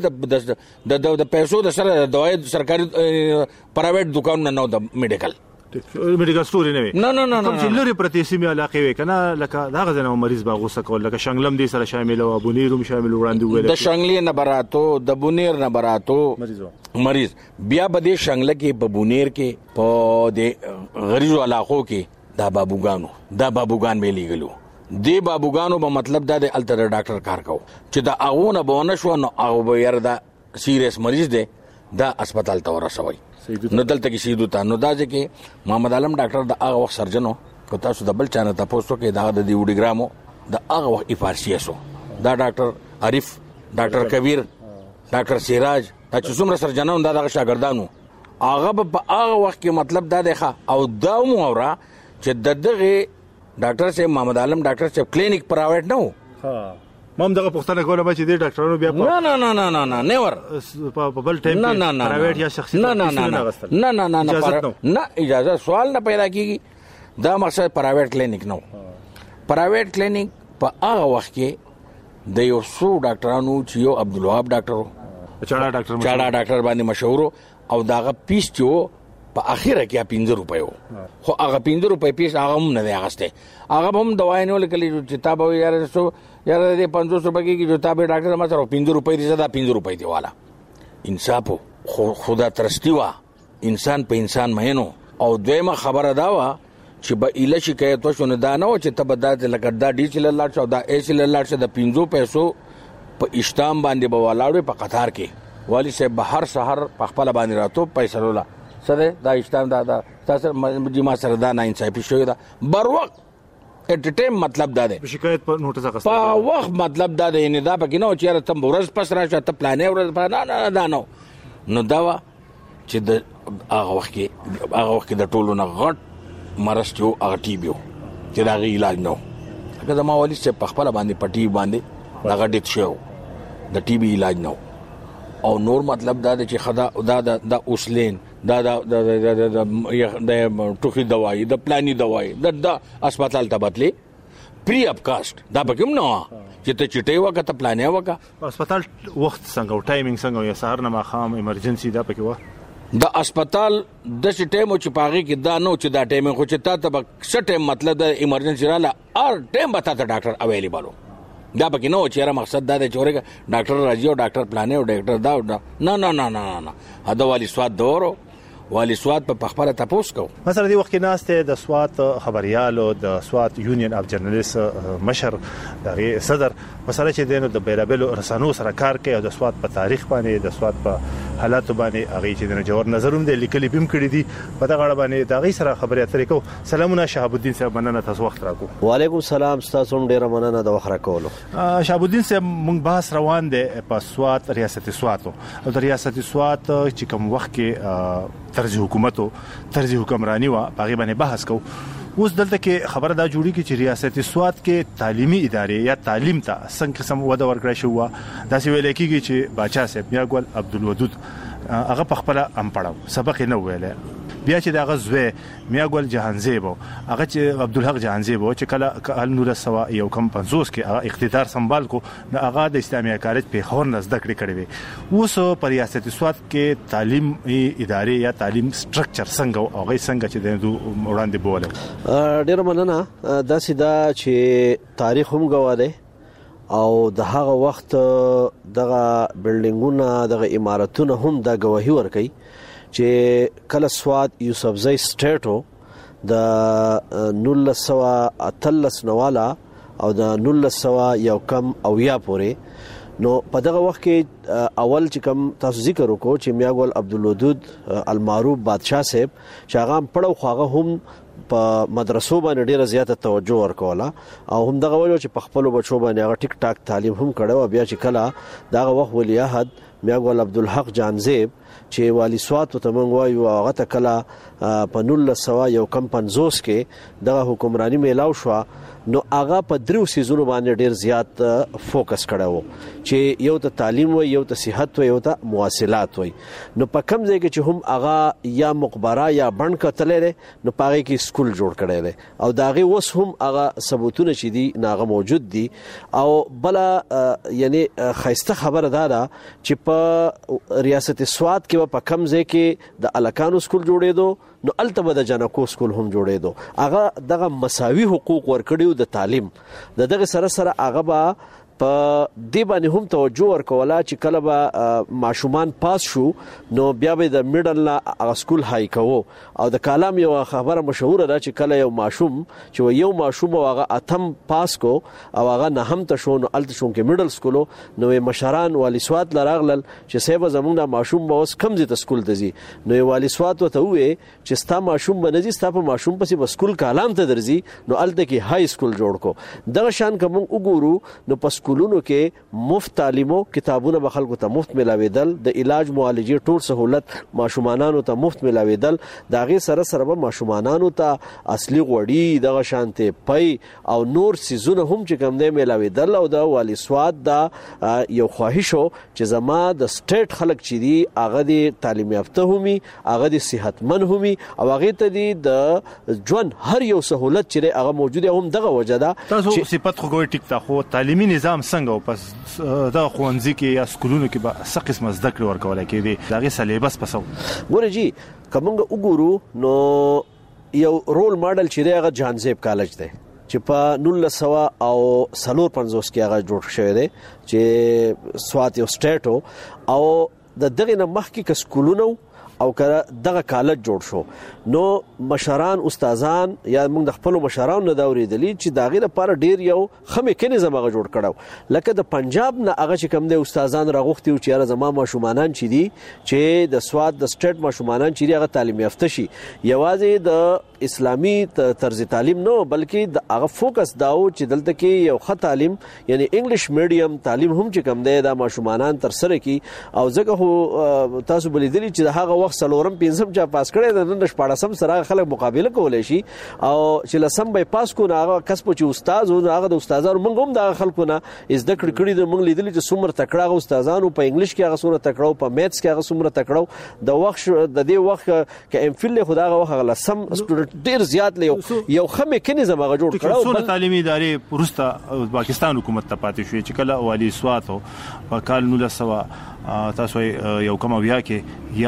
د د پیسو د سره د دوايي سرکاري پرایویټ دکان نه نو د میډیکل میډیکل سټور نه وي نه نه نه کوم چې لري پرتی سیمه علاقې وي کنه لکه دا غزنه مریض با غوسه کول لکه شنګلم دي سره شامل او بونیروم شامل وړاندې ویل د شنګلې نه براتو د بونیر نه براتو مریض مریض بیا به د شنګل کې په بونیر کې په د غریزو علاقو کې دا بابوګانو دا بابوګان به لیګلو دی بابوګانو به مطلب دا د الټر ډاکټر کار کو چې دا اغونه بونه شو نو هغه به ير دا سیریس مریض دی دا هسپتال ته ورسوي نو دلته کې سیدو ته نو دا چې محمد علم ډاکټر د هغه وخت سرجنو کو تاسو د بل چانه تاسو کې دا د دیوډی ګرامو د هغه وخت افارسیاسو دا ډاکټر عارف ډاکټر کبیر ډاکټر سراج دا چې څومره سرجنانو دا د شاګردانو هغه په هغه وخت کې مطلب دا دی او دا مورا چې دغه ډاکټر صاحب محمد عالم ډاکټر صاحب کلینیک پرایویټ نه و ها مم دغه پښتنه کوله چې د ډاکټرانو بیا نه نه نه نه نه نه نور په بل ټایم کې پرایویټ یا شخصي نه نه نه نه نه نه نه نه اجازه سوال نه پیدا کیږي دا مقصد پرایویټ کلینیک نه پرایویټ کلینیک په هغه وخت کې د یو څو ډاکټرانو چې یو عبدالوهاب ډاکټر چاړه ډاکټر چاړه ډاکټر باندې مشهور او داغه پیس چې په اخیره کې پنځه روپیو خو هغه پنځه روپۍ پیس هغه هم نه دی اغسته هغه هم دوايي نه لیکلي چې تاسو یې رسو یاره دې پنځوس روپۍ کې چې تاسو ډاکټر ما سره پنځه روپۍ دي زدا پنځه روپۍ دی والا انصاف خو خدا ترستی وا انسان په انسان مهنو او دویمه خبره دا وا چې به اله شکایت وشونه دا نه و چې تبدات لکه دا ډی چل لاړ شو دا ایس ل لاړ شو د پنځو پیسو په اشتام باندې به ولاړو په قطار کې والی صاحب بهر سحر په خپل باندې راتو پیسې ورولا سره دا اشتام دا دا تاسو ما سره دا نه انصافي شوی دا بر وخت اټ ټیم مطلب دا دی شکایت په نوټس اخستل په وخت مطلب دا دی نه دا پکې نو چې تم ورځ پس راشه ته پلانې ورځ په نه نه دا نو نو دا چې د هغه وخت کې هغه وخت د ټولو نه غټ مرض چې هغه ټي بي چې دا غي علاج نو هغه د ما ولې چې په خپل باندې پټي باندې دا غټ شو د ټي بي علاج نو او نور مطلب دا چې خدا دا د اوسلین دا دا د د ټوخي دوايي د پلاني دوايي د د هسپتال ته بدلې پری اپ کاست دا پکې نو چې ته چټي وکړه پلانې وکړه هسپتال وخت څنګه او ټایمینګ څنګه یا سهار نه ماخام ایمرجنسي دا پکې و د هسپتال د ټیم چې پاغي کې دا نو چې دا ټیم خو چې تا ته څه ټیم مطلب د ایمرجنسي رااله ار ټیم به تا ته ډاکټر اویلیبل دا پکې نو چې را مقصد دا دی چې ورګه ډاکټر راځي او ډاکټر پلانې او ډاکټر دا نه نه نه نه نه دا والی سواد دورو والی سواد په خپل تاسو کو. مثلا دی وخت کې ناشته د سواد خبريالو د سواد یونین اف جرنالیست مشر دغه صدر مثلا چې دینو د بیرابلو رسانو سره کار کوي او د سواد په تاریخ باندې د سواد په حالات باندې هغه چې د جوړ نظروم د لیکلي بیم کړی دي په دغه اړه باندې دغه سره خبرې اترې کو. سلامونه شهاب الدین صاحب، مننه تاسو وخت راکو. وعلیکم السلام، تاسو هم ډیره مننه د وخت راکولو. شهاب الدین صاحب، موږ بحث روان دي په سواد ریاست سواد او د ریاست سواد چې کوم وخت کې طرز حکومت او طرز حکمرانی وا هغه باندې بحث کو. اوس دلته کې خبره دا جوړی کی چې ریاست سواد کې تعلیمي ادارې یا تعلیم ته څنګه قسم وده ورکړی شو دا سی ویل کېږي چې باچا صاحب میاګل عبدالودود هغه په خپل ام پړاو سبق نه ویل، بیا چې دا غزوه میاګل جهانزیب هغه چې عبدالحق جهانزیب چې کله ال نور سوا یو کم پنځوس کې اقتدار سنبال کو نه هغه د اسلامي کالج په خور نزد کړی کړی وي. اوس په ریاست سواد کې تعلیم ادارې یا تعلیم سټرکچر څنګه او هغه څنګه چې د وړاندې بوله. ډیر مننه. دا سیدا چې تاریخ هم گواهه او د هغه وخت دغه بلډینګونه دغه عمارتونه هم د گواهی ورکي چې کله سواد یوسفزئی سټیټو د نولس سوه اتلس نواله او د نولس سوه یو کم او یا پورې نو په دغه وخت کې اول چې کوم تاسو ذکر وکړو چې میاګل عبدالودود المعروف بادشاہ صاحب چې هغه پړو خواغه هم په مدرسو باندې ډیره زیاته توجه ورکوله او هم دغه وجه چې په خپل بچو باندې هغه ټیک ټاک تعلیم هم کړو. بیا چې کله دغه وخت ولی عہد میاګل عبدالحق جانزیب چې والی سواد ته موږ وایو هغه ته کله په نولس سوه یو کم پنځوس کې دغه حکمرانی میلاو شو نو هغه په درو سيزونو باندې ډیر زیات فوکس کړو چې یو ته تعلیم وي، یو ته صحت وي، یو ته مواصلات وي. نو په کوم ځای کې چې هم هغه یا مقبره یا بند کتلې نو پاره کې سکول جوړ کړی دی او داغه وس هم هغه ثبوتونه چې دي ناغه موجود دي. او بل یعنی خیسته خبره ده چې په ریاست سواد کې په کوم ځای کې د الکانو سکول جوړېدو نو التبه د جنکو سکول هم جوړېدو. هغه دغه مساوي حقوق ورکړیو د تعلیم د دغه سره سره هغه با په دی باندې هم توجه ورکوله چې کله به ماشومان پاس شو نو بیا به د میډل لا سکول هاي کوو. او د کلام یو خبره مشهوره ده چې کله یو ماشوم چې یو ماشوم هغه اتم پاس کو او هغه نه هم ته شو نو الته شو کې میډل سکول نو مشران والی سواد لراغلل چې سیبه زمونږ د ماشوم به اوس کم زی ته سکول دزي نو والی سواد ته وې چې ستا ماشوم به نزي ستا په ماشوم پسې به سکول کلام ته درځي نو الته کې هاي سکول جوړ کو. دغه شان کوم وګورو نو په سکولونو کې مفت تعلیمو کتابونه به خلکو ته مفت ملاویدل، د علاج معالجې ټول سہولت ماشومانانو ته مفت ملاویدل. داغه سره سره به ماشومانانو ته اصلي غوړي دغه شانته پي او نور سيزونه هم چې کوم دی ملاویدل. او د والی سواد دا یو خواهشو چې زما د سټیټ خلک چې دي هغه د تعلیم یافته همي، هغه د صحتمن همي او هغه ته دي د ژوند هر یو سہولت چې هغه موجوده هم دغه وجدا. تاسو صفات خو ګوي ټیک تا خو تعلیمي نظام څنګه او پس دا خوانځي کې یا سکولونو کې به څه قسم زده کړې ورکول کېږي دغه سلیبس پسو ګورې جی کومه وګورو نو یو رول ماډل چې هغه جهانزیب کالج دی چې په نولس سوه او څلور پنځوس کې هغه جوړ شوی دی چې سوات یو سټیټ او د دغه نه مخکې ک سکولونو او کله دغه کالج جوړ شو نو مشران استادان یا موږ د خپل مشرانو نه دا اوریدلی چې داغه لپاره ډیر یو خمه کني زمغه جوړ کړو لکه د پنجاب نه هغه چې کوم د استادان راغوختي او چې زما ماشومانان چې دي چې د سواد د سټیټ ماشومانان چې هغه تعلیم یافته شي یوازې د اسلامي طرز تعلیم نه بلکې د هغه فوکس داو چې دلته کې یو ښه تعلیم یعنی انګلیش میډیم تعلیم هم چې کوم دی د ماشومانان تر سره کی او ځکه تاسو بلیدلی چې هغه وخت سلورم پنځم چا پاس کړي د نن شپاړسم سره خلک مقابله کولای شي او چې لسم به پاس کو نه هغه کسب چې استاد او هغه د استادانو موږ هم د خلکو نه از د کړ کړي د موږ لیدل چې څومره تکړه استادانو په انګلیش کې هغه څومره تکړه په میتھس کې هغه څومره تکړه د وخت د دې وخت کې ام فل خدای هغه وخت لسم ډیر زیات له یو خمه کني زمغه جوړ کړو څو تعلیمي ادارې پرسته پاکستان حکومت ته پاتې شوې چې کله والی سوات په کال نولس سوه تاسو یو کوم بیا کې یا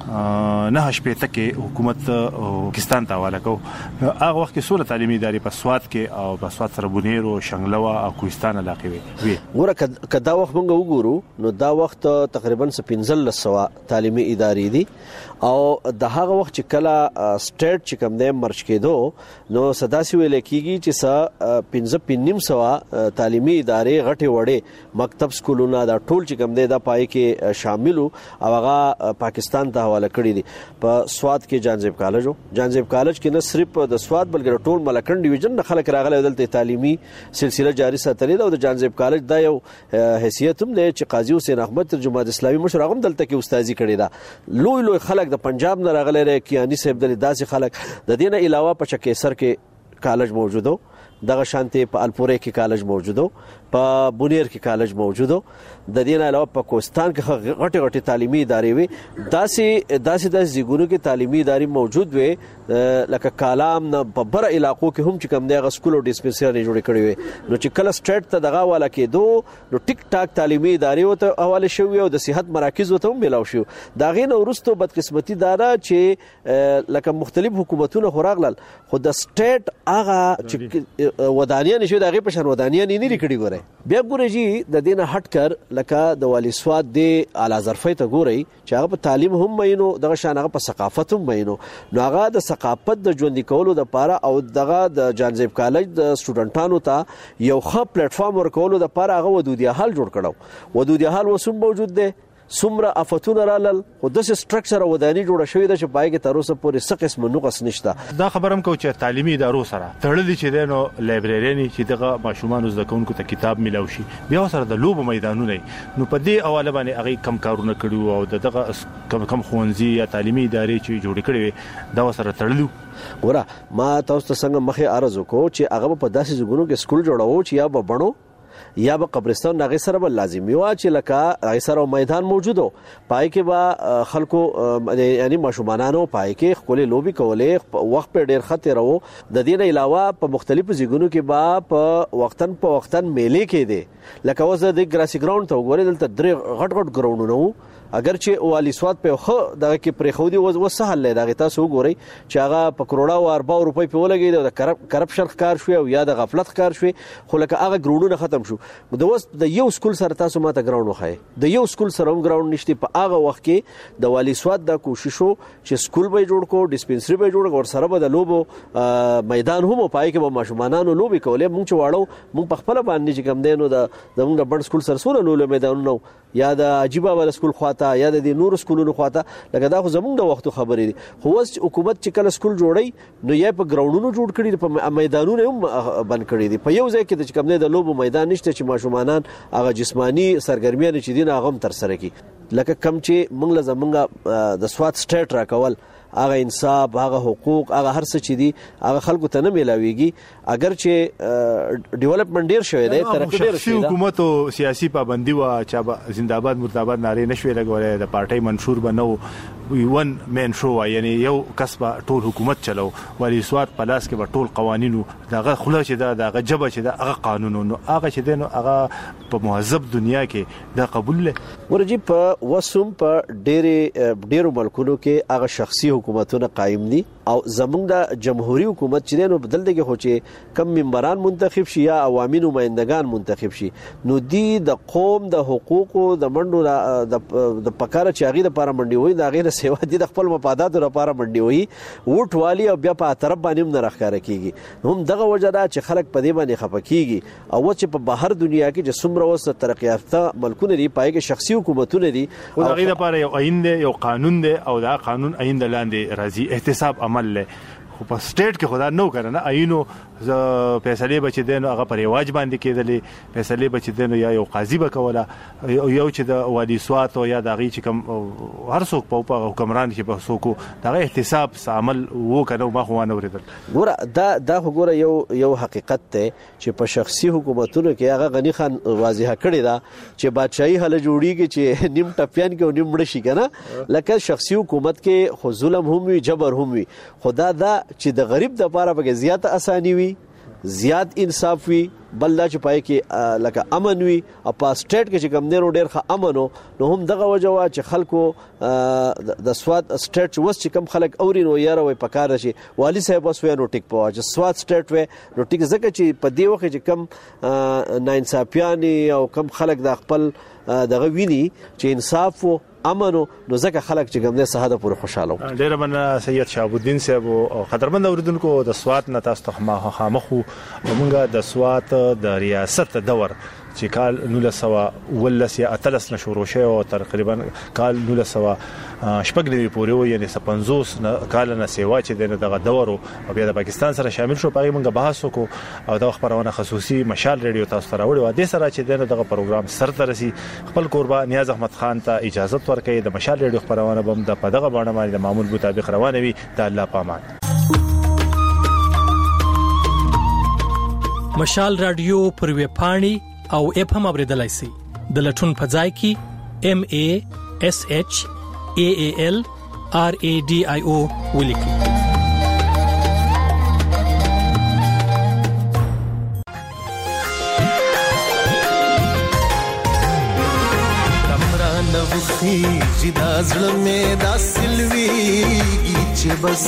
نه شپېته کې حکومت پاکستان ته حواله کو. هغه وخت کې څومره تعلیمي ادارې په سواد کې او په سواد سره بونیر او شنګلوا او کوهستان علاقې وي. ګوره کدا وخت موږ وګورو نو دا وخت تقریبا پنځلس سوه تعلیمي ادارې دي او د هغه وخت چې کله سټیټ چې کوم دی مرج کېدو نو صداسي ویل کېږي چې س پنځه پنځم سوه تعلیمي ادارې غټي وړې مکتب سکولونه دا ټول چې کوم دی دا پای کې شامل او هغه پاکستان ته حواله کړی دي. په سواد کې جانزیب کالج او جانزیب کالج کې نه صرف د سواد بلکې ټول ملکن ډیویژن نه خلک راغلي دلته تعلیمي سلسله جاری ساتلې ده او د جانزیب کالج دا یو حیثیت هم دی چې قاضي حسین احمد تر جماعت اسلامي مشر هغه دلته کې استادي کړی ده. لوی لوی خلک د پنجاب نه راغلي رې کیانی صاحب د داسې خلک د دینه علاوه په چکیسر کې کالج موجودو دغه شانتي په الپورې کې کالج موجودو په بونیر کې کالج موجودو د دې نه علاوه په کوهستان کې غټي غټي تعلیمي ادارې وي داسې داسې د زیګونو کې تعلیمي ادارې موجود وي لکه کالام نه په بر علاقو کې هم چې کوم دی غ سکول او ډیسپنسری جوړ کړی وي نو چې کله سټیټ ته دغه والا کېدو نو ټیک ټاک تعلیمي ادارې وته حواله شوی او د صحت مراکز وته هم ملاو شو. دا غي نو ورستو بدقسمتي دارا چې لکه مختلف حکومتونه خوراغلل خو د سټیټ هغه چې ودانیان شو دغه په شان ودانیان نه لري ګوري. بیا ګوري جی د دینه هټ کر لکه د والی سواد دی اعلی ظرفي ته ګوري چې هغه په تعلیم هم مینو دغه شان هغه په ثقافت هم مینو نو هغه د ثقافت د ژوند کولو د پاره او دغه د جانزیب کالج د سټوډنټانو ته یو ښه پلیټ فارم ورکولو د پاره هغه ودودي حل جوړ کړو. ودودي حل وسوم موجود دی سمره افتونه رالل خو د سټرکچر ودانی جوړه شوې ده چې پای کې تر اوسه پورې څه قسم نقص نشته. دا خبرم کو چې تعلیمي ادارو سره تړلې چې دنو لایبرری چې دغه ماشومان زده کوونکو ته کتاب ملو شي بیا سره د لوب میدانونه نو په دې حواله باندې هغه کم کارونه کړو او دغه کم کم خوندزي یا تعلیمي ادارې چې جوړ کړي دا سره تړلو. ګوره ما تاسو ته څنګه مخه عرض وکړو چې هغه په داسې ځګونو کې سکول جوړاو چې یا به بڼو یا به قبرستان نغې سره بل لازمي وا چې لکه هغه سره میدان موجودو پای کې با خلکو یعنی ماشومانانو پای کې خپل لوبي کولې وخت په ډیر خطر وو. د دې نه علاوه په مختلفو ځګونو کې با په وختن په وختن میلې کې دي لکه وزه د ګراسي ګراوند ته وګورئ دلته درې غټ غټ ګراوندونه اگر چې والی سواد په خو دغه کې پرې خو دی وسهل دغه تاسو وګورئ چې هغه په کروڑا او اربع روپۍ په ولګي د کرپشن ښکار شوی او یا د غفلت ښکار شوی خو لکه هغه ګراوندونه ختم شو. د وس د یو سکول سره تاسو ماته ګراوند وخای د یو سکول سره هم ګراوند نشته. په هغه وخت کې د والی سواد د کوششو چې سکول به جوړ کو ډیسپنسری به جوړ کو سره به د لوبو میدان هم پای کې به ماشومانانو لوبي کولې مونږ چې واړو مونږ په خپل باندې چې کم دینو د زموږ بند سکول سره سره لوبو میدانونو یا د عجيبه ول سکول خواته یا د نور سکولونو خواته لکه دا خو زموږ د وختو خبرې دي. خو اوس حکومت چې کله سکول جوړي نو یې په ګراوندونو جوړ کړي په میدانونو هم بند کړي دي. په یو ځای کې د کوم نه د لوبو میدان نشته چې ماشومانان هغه جسمانی سرګرمیان چې دین هغه هم تر سره کی لکه کم چې موږ له زمونږ د سواد سټیټ راکول هغه انصاف هغه حقوق هغه هر څه چې دي هغه خلکو ته نه ملاويږي. اگر چې ډیولپمنٹ ډیر شوی دی ترقی ډیر شوی دی حکومت او سیاسي پابندي وا چې زنده‌باد مرده‌باد ناره نشوي لګولې د پارټي منشور بنو ون مین شو یعنی یو کسبه ټول حکومت چلو ولی سواد پلاس کې به ټول قوانینو دغه خله چې دا دغه جبه چې دا هغه قانونونو هغه چې دینو هغه په مهذب دنیا کې دا قبول لې ورجی په وسوم په ډېر ډېر ملکونو کې هغه شخصي حکومتونه قائم دي او زمونږ د جمهوریت حکومت چې نو بدل دي خو چې کم منبران منتخب شي یا عوامي نمائندگان منتخب شي نو دی د قوم د حقوقو د منډو د پکاره چې هغه د لپاره منډي وي دا غیر سیوا دي د خپل مفادات لپاره منډي وي ووټ والی او بیا په طرف باندې نه راخاره کیږي هم دغه وجه دا چې خلک په دې باندې خپکیږي او چې په بهر دنیا کې چې څومره وسه ترقی یافته ملکونه دي پای کې شخصي حکومتونه دي او هغه لپاره یو آئین دی یو قانون دی او دا قانون آئین د لاندې راځي احتساب عمل له خو په سټیټ کې خدا نو کنه آئینو فیصله بچ دینو هغه پر رواج باندې کېدلې فیصله بچ دینو یا یو قاضي بکوله یو چې د وادي سوات او یا د غي چې کوم هر څوک په حکمران کې په څوک دغه احتساب عمل وو کنه ما خو نه ورېدل. ګوره دا دا ګوره یو یو حقیقت ته چې په شخصي حکومتونو کې هغه غنی خان واضح کړی دا چې بادشاہي حل جوړیږي چې نیم ټپيان کې نیم مړ شي کنه لکه شخصي حکومت کې خو ظلم هم وي جبر هم وي خدا دا چې د غریب د لپاره به زیات اساني وي زیات انصاف وي بل دا چې پای کې لکه امن وي او په سټیټ کې چې کم نه ډیر ښه امن نو هم دغه وجه وا چې خلکو د سواد سټیټ وس چې کم خلک اوري نو یاره وي پکاره شي والي صاحب وس وینو ټیک په چې سواد سټیټ وي نو ټیک زکه چې په دی وخت چې کم ناانصافیانی او کم خلک د خپل دغه ویني چې انصاف او امن نو ځکه خلک چې ګمنه ساده پوره خوشاله ډیر من سید شهاب الدین صاحب او قدرمن اوریدونکو د سواد نه تاسو ته خامخو موږ د سواد د ریاست دور چې کال نولسمه ولس یا اتلس نشورو شو او تقریبا کال نولسمه شپږ نیوي پورې و یعنی پنځوس کال نه سیوا چې دغه دور او بیا د پاکستان سره شامل شو پای موږ بحث وکړو او د خبرونه خصوصي مشال ریډیو تاسو ته راوړو و د سره چې دغه پروګرام سر ترسي خپل قربا نیاز احمد خان ته اجازه ورکړي د مشال ریډیو خبرونه بم د پدغه باندې باندې د معمول مطابق روانه وي د الله پامان. مشال رادیو پر وی پاڼي او اپ هم اوریدلای شئ د لټون په ځای کې ام ا اس اچ ا ا ال ار ا ډي اي او ولیکئ. کمران وخی جدا زلمه دا سلویږي چې بس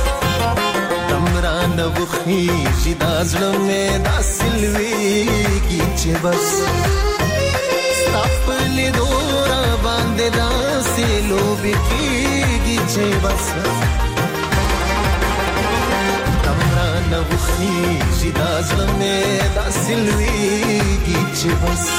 کمران وخی جدا زلمه دا سلویږي چې بس ستاپل دورا باندې دا سلو بکیږي چې بس کمران وخی جدا زلمه دا سلویږي چې بس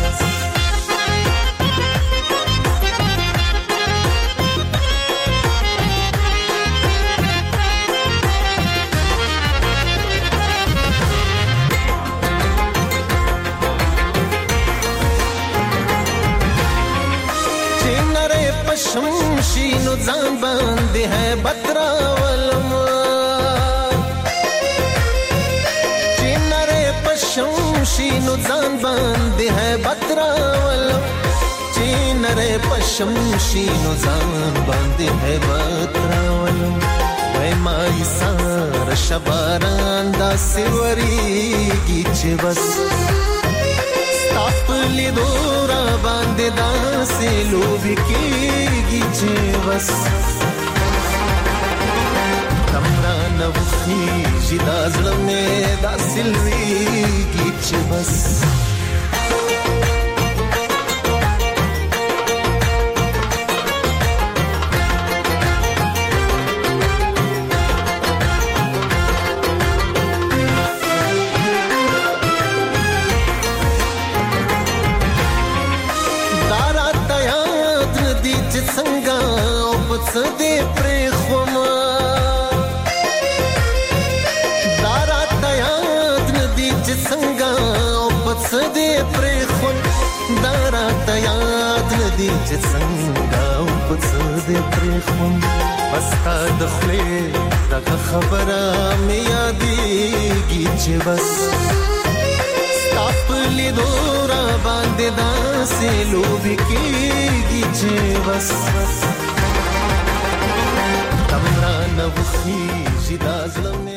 شمشینو ځان باندې ہے بترا ولم چینره پشمشینو ځان باندې ہے بترا ولم چینره پشمشینو ځان باندې ہے بترا ولم وای مای سار شباران دا سیوریږي چې بس تاپلی دورا باندې داسې لوبي کېږي چې بس کمران وخیږي دا زړه مې داسې لویږي چې بس سدې پرې خوما دارا تیاد ندی چې څنګه او پس دې پرې خون دارا تیاد ندی چې څنګه او پس دې پرې خون بس تا د خپل دغه خبره مې یادېږي چې بس تاپلی دورا باندې داسې لوبي کېږي چې بس کمران وخیږي دا زلمه